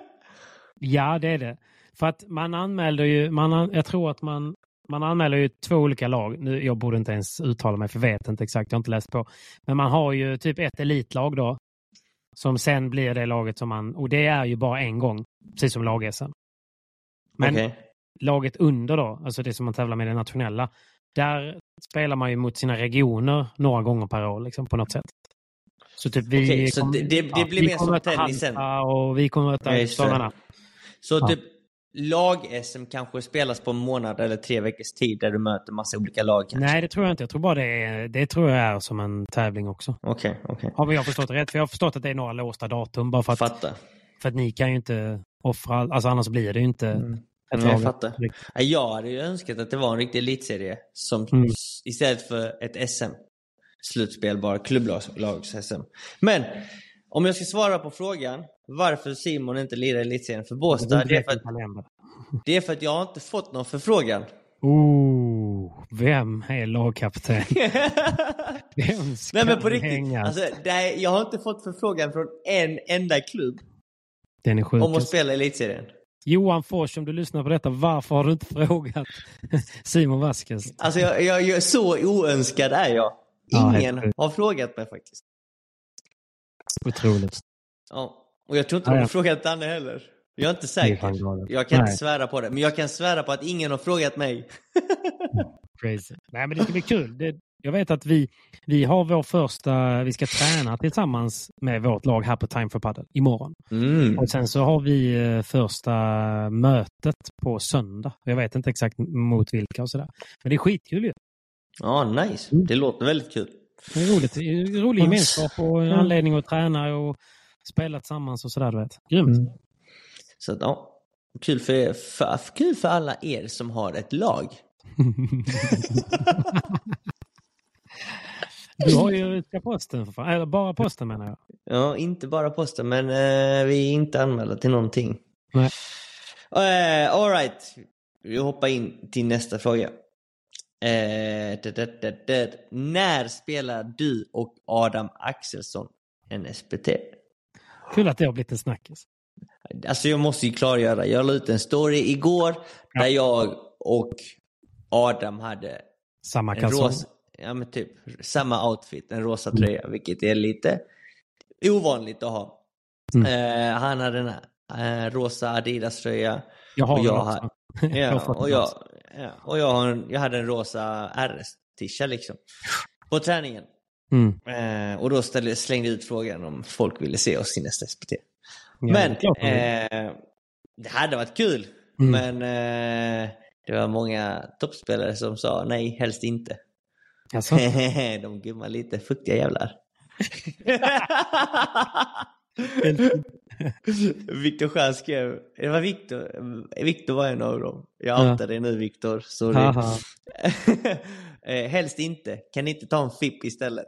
Ja, det är det. För att man anmäler ju, man, jag tror att man, man anmäler ju två olika lag. Nu, jag borde inte ens uttala mig för vet inte exakt, jag har inte läst på. Men man har ju typ ett elitlag då. Som sen blir det laget som man, och det är ju bara en gång. Precis som lag-S M. Men okay. Laget under då, alltså det som man tävlar med det nationella. Där spelar man ju mot sina regioner några gånger per år liksom, på något sätt. Så typ vi okay, så kom, det, det, det ja, blir mer som tennisen. Och vi kommer att ta ja, sådana. Så ja. typ lag-S M kanske spelas på en månad eller tre veckors tid där du möter massa olika lag kanske? Nej, det tror jag inte. Jag tror bara det är, det tror jag är som en tävling också. Okej, okay, okej. Okay. Har jag förstått det rätt? För jag har förstått att det är några låsta datum bara för att, Fatta. för att ni kan ju inte offra, alltså annars blir det ju inte mm. ett lag. Jag fattar. Jag hade ju önskat att det var en riktig elitserie som mm. istället för ett S M. Slutspelbara klubblags-S M. Men om jag ska svara på frågan varför Simon inte lirar elitserien för Båstad, det är för att, det är för att jag har inte fått någon förfrågan. Oh, vem är lagkapten? Vem ska Nej, men på riktigt, alltså, är, jag har inte fått förfrågan från en enda klubb Den är sjuk, om att spela elitserien. Johan Fors, om du lyssnar på detta, varför har du inte frågat Simon Vasquez? Alltså jag, jag, jag så oönskad är jag. Ingen ja, har frågat mig faktiskt. Otroligt. Ja, och jag tror inte de har frågat Danne heller. Jag är inte säker. Jag kan Nej. inte svära på det. Men jag kan svära på att ingen har frågat mig. Crazy. Nej, men det ska bli kul. Det, Jag vet att vi, vi har vår första, vi ska träna tillsammans med vårt lag här på Time for Padel imorgon. Mm. Och sen så har vi första mötet på söndag. Jag vet inte exakt mot vilka och sådär. Men det är skitkul ju. Ja, nice. Det låter väldigt kul. Det är roligt. Det är rolig gemenskap och en anledning att träna och spela tillsammans och sådär, du vet. Grymt. Mm. Så att, ja, kul för, för, kul för alla er som har ett lag. Du har ju ska posten för fan. Eller bara posten menar jag. Ja, inte bara posten, men eh, vi är inte anmälda till någonting. Nej. Uh, all right. Vi hoppar in till nästa fråga. Uh, det, det, det, det. När spelar du och Adam Axelsson en S P T? Kul att det har blivit en snackis. Alltså jag måste ju klargöra. Jag la ut en story igår ja. där jag och Adam hade samma kalsong. Ja, men typ samma outfit, en rosa tröja, mm. vilket är lite ovanligt att ha. Mm. Uh, han hade en uh, rosa Adidas tröja. Jag har och jag också. Har, ja, och jag, ja, och jag, har en, jag hade en rosa R S-tisha liksom på träningen. Mm. Uh, och då ställde, slängde ut frågan om folk ville se oss i nästa S P T. Ja, men uh, det hade varit kul. Mm. Men uh, det var många toppspelare som sa nej, helst inte. Alltså. De gummar lite fuktiga jävlar. Viktor Stjärn skrev, det var Viktor, Viktor var en av dem. Jag outar dig nu, Viktor, sorry. Helst inte, kan inte ta en fipp istället.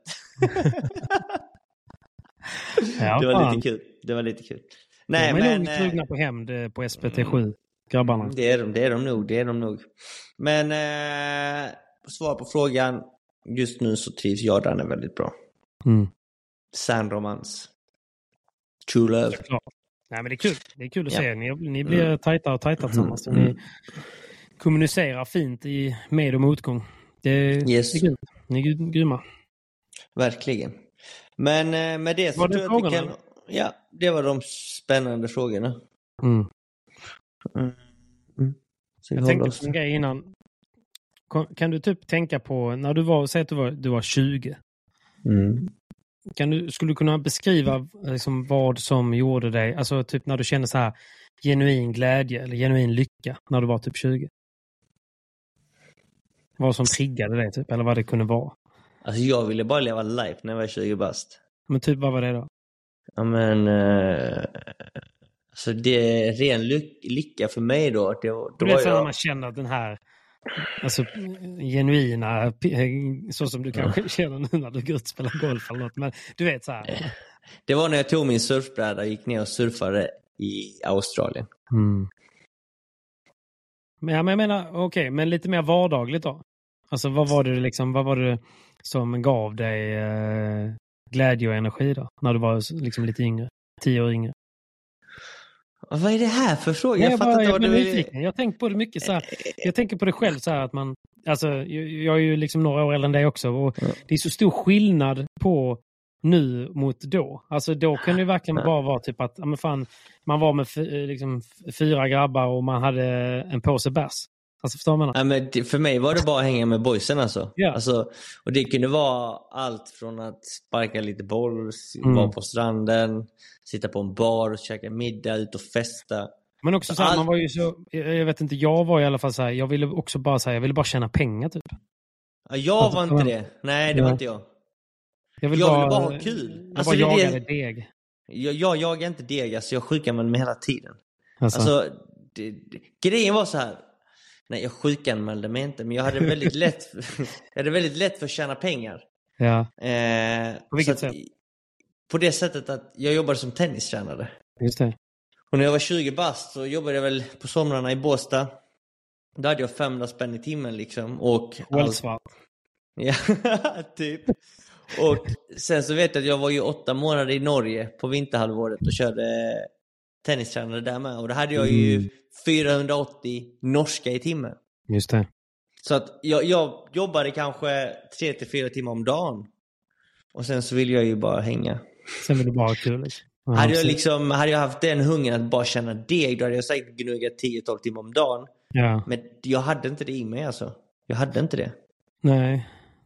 Ja, det var fan. lite kul. Det var lite kul. Nej, de är men nog sugna på hämnd på S P T sju, grabbarna. Det är de, det är de nog, det är de nog. Men eh, svar på frågan, just nu så trivs jag där väldigt bra. Mm. Sandromans. True love. Nej, men det är kul. Det är kul att ja. se. Ni, ni blir mm. tajtare och tajtare tillsammans. Mm. Ni kommunicerar fint i med- och motgång. Det, yes. det är kul. Ni är grymma. Verkligen. Men med det så var det tror jag att vi kan... Ja, det var de spännande frågorna. Mm. Mm. Mm. Jag tänkte på en grej innan. Kan du typ tänka på, när du var, säg att du var, du var tjugo. Mm. Kan du, skulle du kunna beskriva liksom, vad som gjorde dig, alltså typ när du kände så här genuin glädje eller genuin lycka när du var typ tjugo? Vad som triggade dig typ, eller vad det kunde vara? Alltså jag ville bara leva life när jag var tjugo bast. Men typ, vad var det då? Ja men uh, alltså det är ren ly- lycka för mig då. Det, då det är var så jag... när man känner den här alltså genuina, så som du kanske ja. känner nu när du går ut och spelar golf eller något, men du vet så här. Det var när jag tog min surfbräda och gick ner och surfade i Australien. Mm. Men, ja, men jag menar, okej, okay, men lite mer vardagligt då. Alltså vad var det liksom, vad var det som gav dig eh, glädje och energi då? När du var liksom lite yngre, tio år yngre. Vad är det här för fråga? Jag, jag fattar inte vad du vill... Jag tänker på det mycket så här. Jag tänker på det själv så här att man, alltså jag är ju liksom några år äldre än dig också och ja. det är så stor skillnad på nu mot då. Alltså då kunde det verkligen ja. bara vara typ att men fan, man var med f- liksom fyra grabbar och man hade en påse bärs. Alltså förstår man? Ja, men det, för mig var det bara att hänga med boysen alltså. Ja. alltså. Och det kunde vara allt från att sparka lite boll, mm. vara på stranden, sitta på en bar och käka middag, ut och festa. Men också så här, All... man var ju så, jag vet inte, jag var i alla fall så här, jag ville också bara säga, jag ville bara tjäna pengar typ. Ja, jag alltså, var inte man... det. Nej, det ja. var inte jag. Jag ville jag bara, ville bara ha kul. Jag alltså, bara det, jagade det... deg. Jag, jag jagar inte deg, alltså jag sjukar mig hela tiden. Alltså, alltså det, det, grejen var så här. Nej, jag sjukanmälde mig inte, men jag hade väldigt lätt jag hade väldigt lätt för att tjäna pengar. Ja. Eh, på vilket att, sätt? På det sättet att jag jobbade som tennistränare. Just det. Och när jag var tjugo bast så jobbade jag väl på somrarna i Båstad. Då hade jag femhundra spänn i timmen liksom. Och All... Ja, typ. Och sen så vet jag att jag var ju åtta månader i Norge på vinterhalvåret och körde tennistränare där med. Och då hade jag ju mm. fyrahundraåttio norska i timmen. Just det. Så att jag, jag jobbade kanske tre till fyra timmar om dagen. Och sen så ville jag ju bara hänga. Sen vill du bara ha kul. Liksom. Hade jag liksom, hade jag haft den hungern att bara känna deg, då hade jag säkert gnuggat tio till tolv timmar om dagen. Ja. Men jag hade inte det i mig alltså. Jag hade inte det. Nej.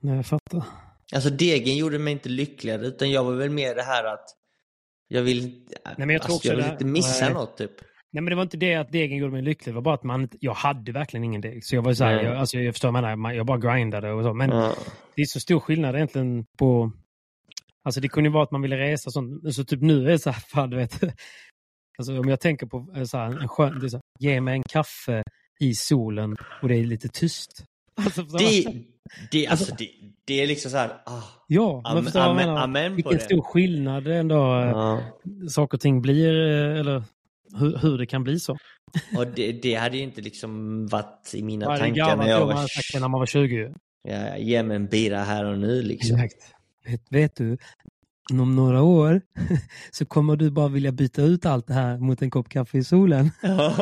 Nej, jag fattar. Alltså degen gjorde mig inte lyckligare, utan jag var väl mer det här att jag vill, Nej, men jag tror alltså, jag vill det, inte missa nej. något typ. Nej, men det var inte det att degen gjorde mig lycklig. Det var bara att man, jag hade verkligen ingen deg. Så jag var så här, jag, alltså, jag förstår vad jag menar, jag bara grindade och så. Men Ja. det är så stor skillnad egentligen på... Alltså det kunde ju vara att man ville resa och sånt. Så typ nu är det så här, fan du vet... Alltså om jag tänker på så här, en skön... Det är så här, ge mig en kaffe i solen och det är lite tyst. Alltså, Det, det, alltså, det, det är liksom så här... Ah, ja, men am, förstår vad jag amen, menar. amen på Vilken det. stor skillnad ändå Ja. saker och ting blir, eller hur, hur det kan bli så. Och det, det hade ju inte liksom varit i mina Ja, det är tankar gammalt när jag då var... man sagt när man var tjugo. Ja, ge mig en bira här och nu liksom. Exakt. Vet, vet du, om några år så kommer du bara vilja byta ut allt det här mot en kopp kaffe i solen.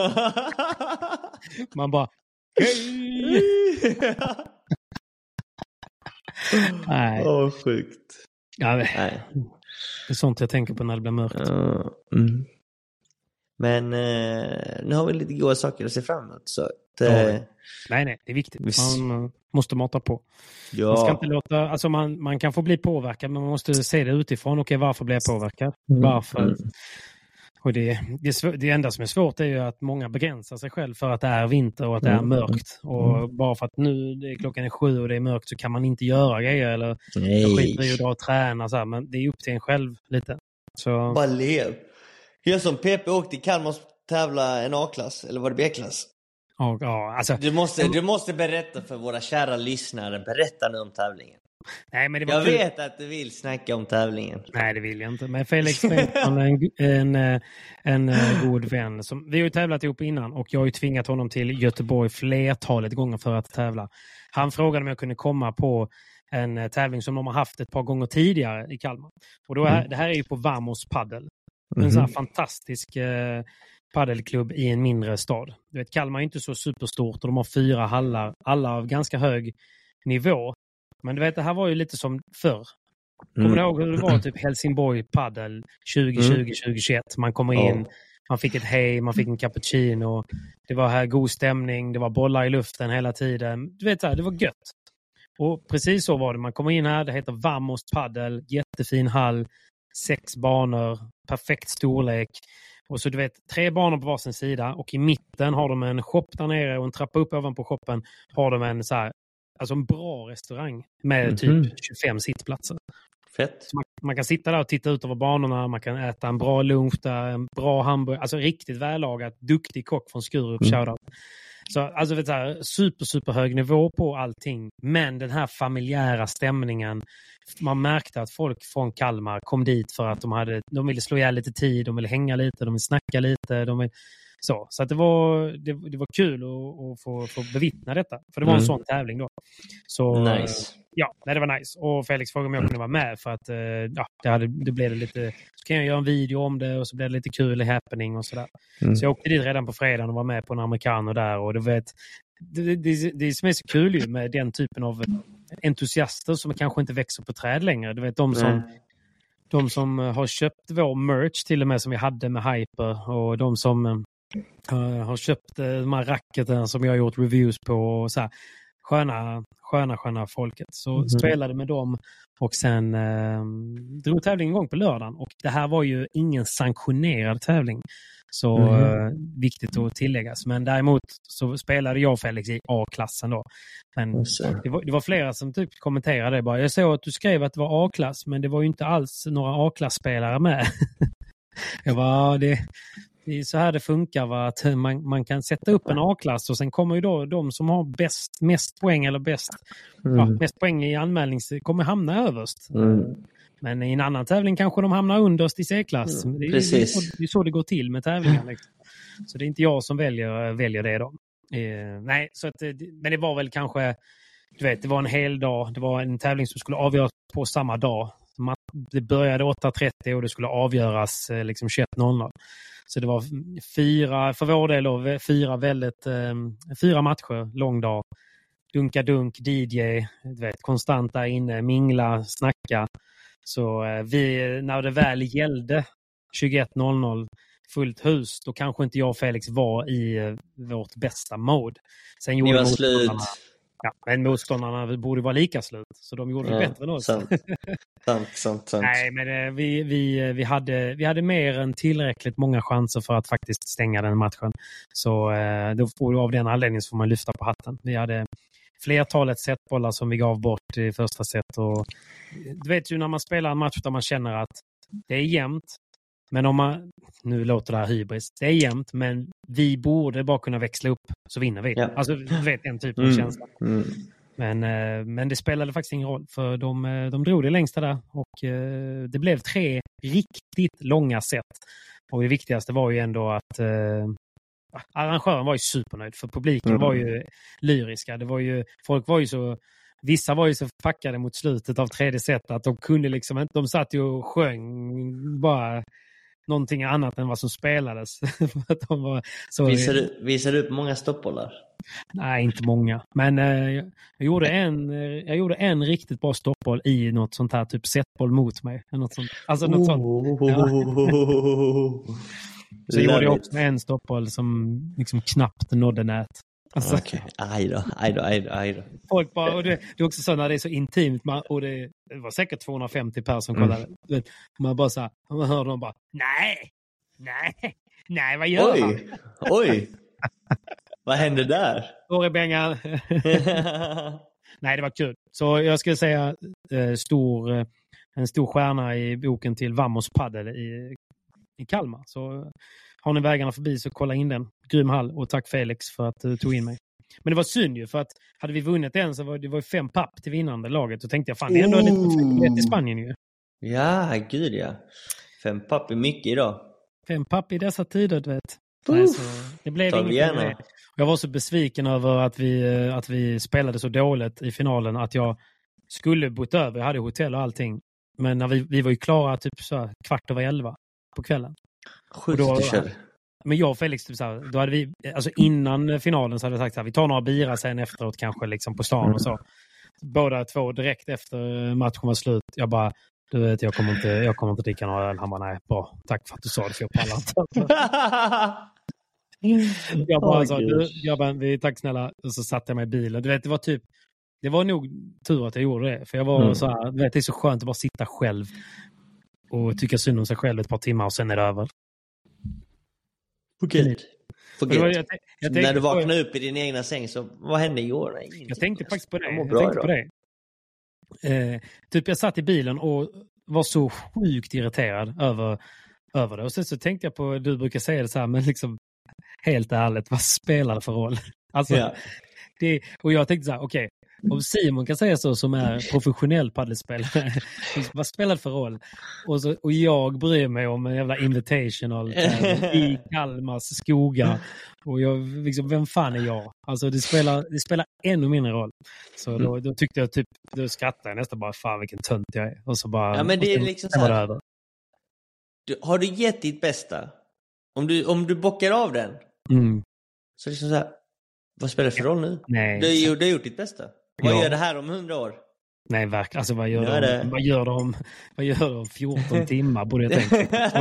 Man bara, hej! Nej. Åh, oh, sjukt. Ja, det, Nej. det är sånt jag tänker på när det blir mörkt. Uh, mm. Men eh, nu har vi lite goda saker att se fram emot. Så att, eh, ja. Nej, nej, det är viktigt. Visst. Man uh, måste mata på. Ja. Man ska inte låta, alltså man, man kan få bli påverkad, men man måste se det utifrån. Okej, varför blir jag påverkad? Mm. Varför? Mm. Och det, det, svår, det enda som är svårt är ju att många begränsar sig själv för att det är vinter och att det är mörkt. Och bara för att nu det är klockan är sju och det är mörkt så kan man inte göra grejer. Eller Nej. jag skiter i att dra och träna. Så här, men det är upp till en själv lite. Så... Bara lev. Jag som P P åkte i Kalmar tävla en A-klass. Eller var det B-klass? Ja, ja, alltså... Du måste, du måste berätta för våra kära lyssnare. Berätta nu om tävlingen. Nej, men det var jag kul. vet att du vill snacka om tävlingen. Nej, det vill jag inte. Men Felix Bengtsson är en, en, en, en god vän. Som, vi har ju tävlat ihop innan och jag har ju tvingat honom till Göteborg flertalet gånger för att tävla. Han frågade om jag kunde komma på en tävling som de har haft ett par gånger tidigare i Kalmar. Och då är, mm. det här är ju på Vamos Paddel. Mm-hmm. En sån här fantastisk eh, paddelklubb i en mindre stad. Du vet, Kalmar är inte så superstort och de har fyra hallar, alla av ganska hög nivå. Men du vet, det här var ju lite som förr. Kommer Mm. du ihåg hur det var typ Helsingborg paddel tjugo tjugo Mm. tjugo tjugoett? Man kommer in, Ja. man fick ett hej, man fick en cappuccino. Det var här god stämning, det var bollar i luften hela tiden. Du vet, det var gött. Och precis så var det. Man kommer in här, det heter Vamos Paddel, jättefin hall, sex banor, perfekt storlek. Och så du vet, tre banor på varsin sida och i mitten har de en shop där nere och en trappa upp ovanpå shoppen har de en så här, alltså en bra restaurang med Mm-hmm. typ tjugofem sittplatser. Fett. Så man, man kan sitta där och titta ut över banorna, man kan äta en bra lunch där, en bra hamburgare, alltså riktigt vällagat, duktig kock från Skurup, Mm. shoutout. Så alltså vet du, här, super, super hög nivå på allting. Men den här familjära stämningen, man märkte att folk från Kalmar kom dit för att de hade, de ville slå ihjäl lite tid, de ville hänga lite, de ville snacka lite, de ville, så. Så att det var, det, det var kul att, att få, få bevittna detta. För det var en Mm. sån tävling då. Så, Nice. Ja, nej, det var nice. Och Felix frågade om jag kunde vara med för att ja, det, hade, det blev lite, så kan jag göra en video om det och så blev det lite kul i happening och sådär. Mm. Så jag åkte dit redan på fredagen och var med på en amerikaner där och du vet, det, det, det som är så kul ju med den typen av entusiaster som kanske inte växer på träd längre. Du vet, de som, Mm. de som har köpt vår merch till och med som vi hade med Hyper och de som uh, har köpt uh, de här racketen som jag har gjort reviews på och så här. Sköna, sköna, sköna folket. Så Mm. spelade med dem och sen eh, drog tävlingen igång på lördagen. Och det här var ju ingen sanktionerad tävling. Så Mm. eh, viktigt att tilläggas. Men däremot så spelade jag och Felix i A-klassen då. Men det var, det var flera som typ kommenterade det bara. Jag såg att du skrev att det var A-klass men det var ju inte alls några A-klassspelare med. Jag bara, det... Det är så här det funkar, va? Att man, man kan sätta upp en A-klass och sen kommer ju då de som har bäst, mest poäng eller bäst, Mm. ja, mest poäng i anmälnings kommer hamna överst. Mm. Men i en annan tävling kanske de hamnar underst i C-klass. Mm, det, är, precis. det, är så, det är så det går till med tävlingar. Liksom. Så det är inte jag som väljer, väljer det då. Eh, nej, så att, men det var väl kanske, du vet, det var en hel dag. Det var en tävling som skulle avgöras på samma dag. Det började åtta trettio och det skulle avgöras liksom tjugoett noll noll. Så det var fyra, för vår del då, fyra väldigt, eh, fyra matcher, lång dag. Dunka dunk, D J, du vet, konstant där inne, mingla, snacka. Så eh, vi, när det väl gällde tjugoett noll noll, fullt hus, då kanske inte jag och Felix var i eh, vårt bästa mode. Sen Ni gjorde var slut. Ja, men motståndarna borde vara lika slut. Så de gjorde det ja, bättre än oss. Sant, sant, sant, sant. Nej, men eh, vi, vi, vi, hade, vi hade mer än tillräckligt många chanser för att faktiskt stänga den matchen. Så eh, då får, av den anledningen så får man lyfta på hatten. Vi hade flertalet setbollar som vi gav bort i första set. Och, du vet ju när man spelar en match där man känner att det är jämnt. Men om man, nu låter det här hybris, det är jämnt, men vi borde bara kunna växla upp så vinner vi. Ja. Alltså, du vet, en typ av mm. känsla. Mm. Men, eh, men det spelade faktiskt ingen roll, för de, de drog det längsta där. Och eh, det blev tre riktigt långa set. Och det viktigaste var ju ändå att eh, arrangören var ju supernöjd, för publiken mm. var ju lyriska. Det var ju, folk var ju så... Vissa var ju så packade mot slutet av tredje set att de kunde liksom inte, de satt ju och sjöng bara någonting annat än vad som spelades. Att de var så... Visar du, visar du upp många stoppbollar? Nej, inte många. Men eh, jag, gjorde en, jag gjorde en riktigt bra stoppboll i något sånt här typ setboll mot mig. Något sånt. Alltså något sånt. Ja. Så gjorde jag också en stoppboll som liksom knappt nådde nät. Alltså, okay. Aj då, aj då, aj då, aj då. Folk bara, och det, det är också så när det är så intimt, man, och det, det var säkert tvåhundrafemtio personer som kollade. Mm. Man bara så här, man hör dem bara, nej, nej, nej, vad gör oj, han? Oj, vad hände där? Årebengan. Nej, det var kul. Så jag skulle säga eh, stor, eh, en stor stjärna i boken till Vamos Padel i, i Kalmar. Så har ni vägarna förbi så kolla in den. Grym hall, och tack Felix för att du tog in mig. Men det var synd ju, för att hade vi vunnit den så var det var ju fem papp till vinnande laget. Och tänkte jag, fan det är ändå lite i Spanien ju. Ja, gud ja. Fem papp är mycket idag. Fem papp i dessa tider, du vet. Nej, så det blev inget med. Jag var så besviken över att vi, att vi spelade så dåligt i finalen att jag skulle bort över. Jag hade hotell och allting. Men när vi, vi var ju klara typ så här, kvart över elva på kvällen. Sjukt att du körde. Men jag och Felix, typ så här, då hade vi, alltså innan finalen så hade vi sagt att vi tar några bira sen efteråt kanske liksom på stan och så. Båda två direkt efter matchen var slut. Jag bara, du vet, jag kommer inte, jag kommer inte dricka några öl. Han bara, nej, bra. Tack för att du sa det, för jag pallar inte. Jag bara, oh, så, du, jag bara, vi, tack snälla. Och så satte jag mig i bilen. Du vet, det var typ, det var nog tur att jag gjorde det. För jag var mm. så här, du vet, det är så skönt att bara sitta själv och tycka synd om sig själv ett par timmar och sen är det över. Okej. Okay. Okay. När du vaknade upp i din egna säng, så vad hände i år? Ingenting. Jag tänkte faktiskt på det. Jag, jag tänkte på det. Eh, typ jag satt i bilen och var så sjukt irriterad över, över det. Och sen så tänkte jag på, du brukar säga det så här, men liksom helt ärligt, vad spelar det för roll? Alltså, ja. det, och jag tänkte så här, okej, okay, om Simon kan säga så, som är professionell paddelspelare, vad spelar det för roll? Och, så, och jag bryr mig om en jävla invitational i Kalmars skogar. Och jag, liksom, vem fan är jag? Alltså det spelar, det spelar ännu mindre roll. Så då, då tyckte jag typ, då skrattade jag nästan bara, fan vilken tönt jag är. Och så bara, ja, men det är liksom så här, det du, har du gett ditt bästa? Om du, om du bockar av den, mm. så liksom så här, vad spelar det för roll nu? Nej. Du, du, du har gjort ditt bästa. Vad ja. gör det här om hundra år? Nej, verkligen. Alltså vad gör, de, vad gör de vad gör de fjorton timmar, borde jag tänka.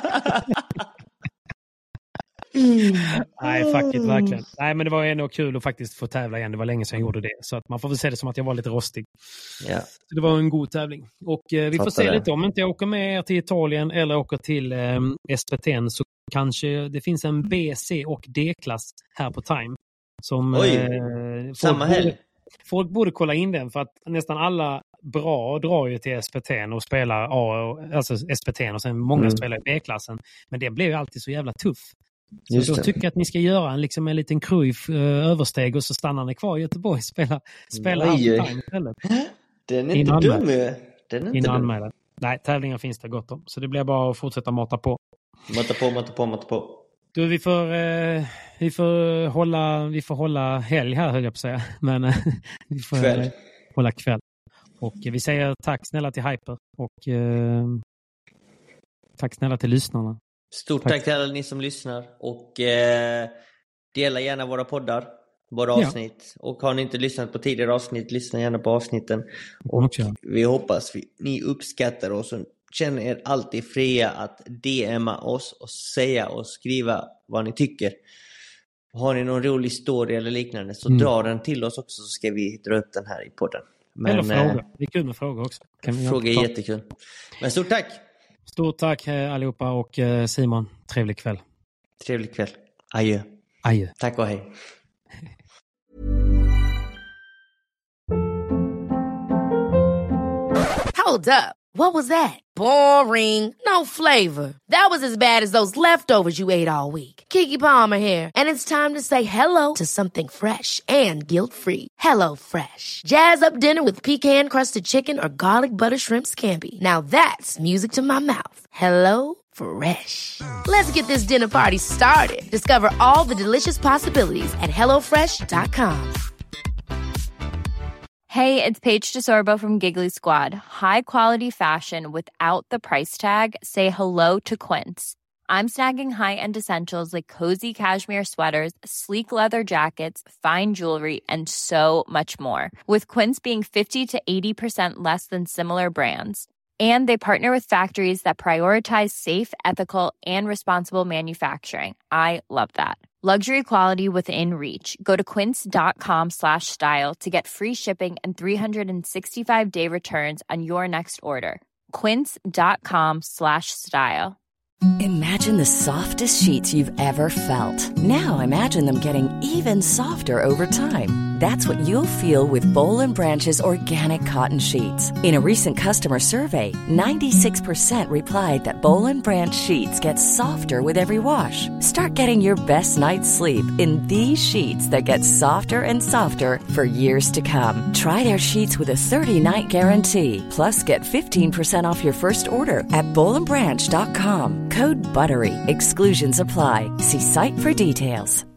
Nej, fuck it, verkligen. Nej, men det var ändå kul att faktiskt få tävla igen. Det var länge sedan jag gjorde det. Så att man får väl se det som att jag var lite rostig. Ja. Så det var en god tävling. Och eh, vi får se det. lite om inte jag åker med till Italien eller åker till eh, S P T N, så kanske det finns en B, C och D-klass här på Time. Som, Oj, eh, samma helg. Borde, folk borde kolla in den, för att nästan alla bra drar ju till S P T N och spelar A, alltså S P T N, och sen många mm. spelar i B-klassen. Men det blev ju alltid så jävla tuff. Så Just då det. tycker jag att ni ska göra en, liksom en liten Cruyff uh, översteg, och så stannar ni kvar i Göteborg och spelar, spelar allt Time istället. Den är inte dum. Den är inte dum. Nej, tävlingar finns det gott om. Så det blir bara att fortsätta mata på. Mata på, mata på, mata på. Du, vi får, eh, vi får hålla vi får hålla helg här, höll jag på att säga. Men eh, vi får kväll. Eh, hålla kväll. Och eh, vi säger tack snälla till Hyper. Och eh, tack snälla till lyssnarna. Stort tack, tack till alla ni som lyssnar. Och eh, dela gärna våra poddar, våra avsnitt. Ja. Och har ni inte lyssnat på tidigare avsnitt, lyssna gärna på avsnitten. Och okay. vi hoppas vi, ni uppskattar oss. Och känner er alltid fria att D M-a oss och säga och skriva vad ni tycker. Har ni någon rolig story eller liknande så mm. dra den till oss också, så ska vi dra upp den här i podden. Men, eller fråga. Det är kul med frågor också. Kan vi fråga är jättekul. Men stort tack! Stort tack allihopa och Simon, trevlig kväll. Trevlig kväll. Adjö. Adjö. Tack och hej. Hold up. What was that? Boring. No flavor. That was as bad as those leftovers you ate all week. Keke Palmer here, and it's time to say hello to something fresh and guilt-free. Hello Fresh. Jazz up dinner with pecan-crusted chicken or garlic butter shrimp scampi. Now that's music to my mouth. Hello Fresh. Let's get this dinner party started. Discover all the delicious possibilities at hello fresh dot com. Hey, it's Paige DeSorbo from Giggly Squad. High quality fashion without the price tag. Say hello to Quince. I'm snagging high-end essentials like cozy cashmere sweaters, sleek leather jackets, fine jewelry, and so much more. With Quince being fifty to eighty percent less than similar brands. And they partner with factories that prioritize safe, ethical, and responsible manufacturing. I love that. Luxury quality within reach. Go to quince.com slash style to get free shipping and three sixty-five day returns on your next order. Quince.com slash style. Imagine the softest sheets you've ever felt. Now imagine them getting even softer over time. That's what you'll feel with Boll and Branch's organic cotton sheets. In a recent customer survey, ninety-six percent replied that Boll and Branch sheets get softer with every wash. Start getting your best night's sleep in these sheets that get softer and softer for years to come. Try their sheets with a thirty-night guarantee. Plus, get fifteen percent off your first order at boll and branch dot com. Code BUTTERY. Exclusions apply. See site for details.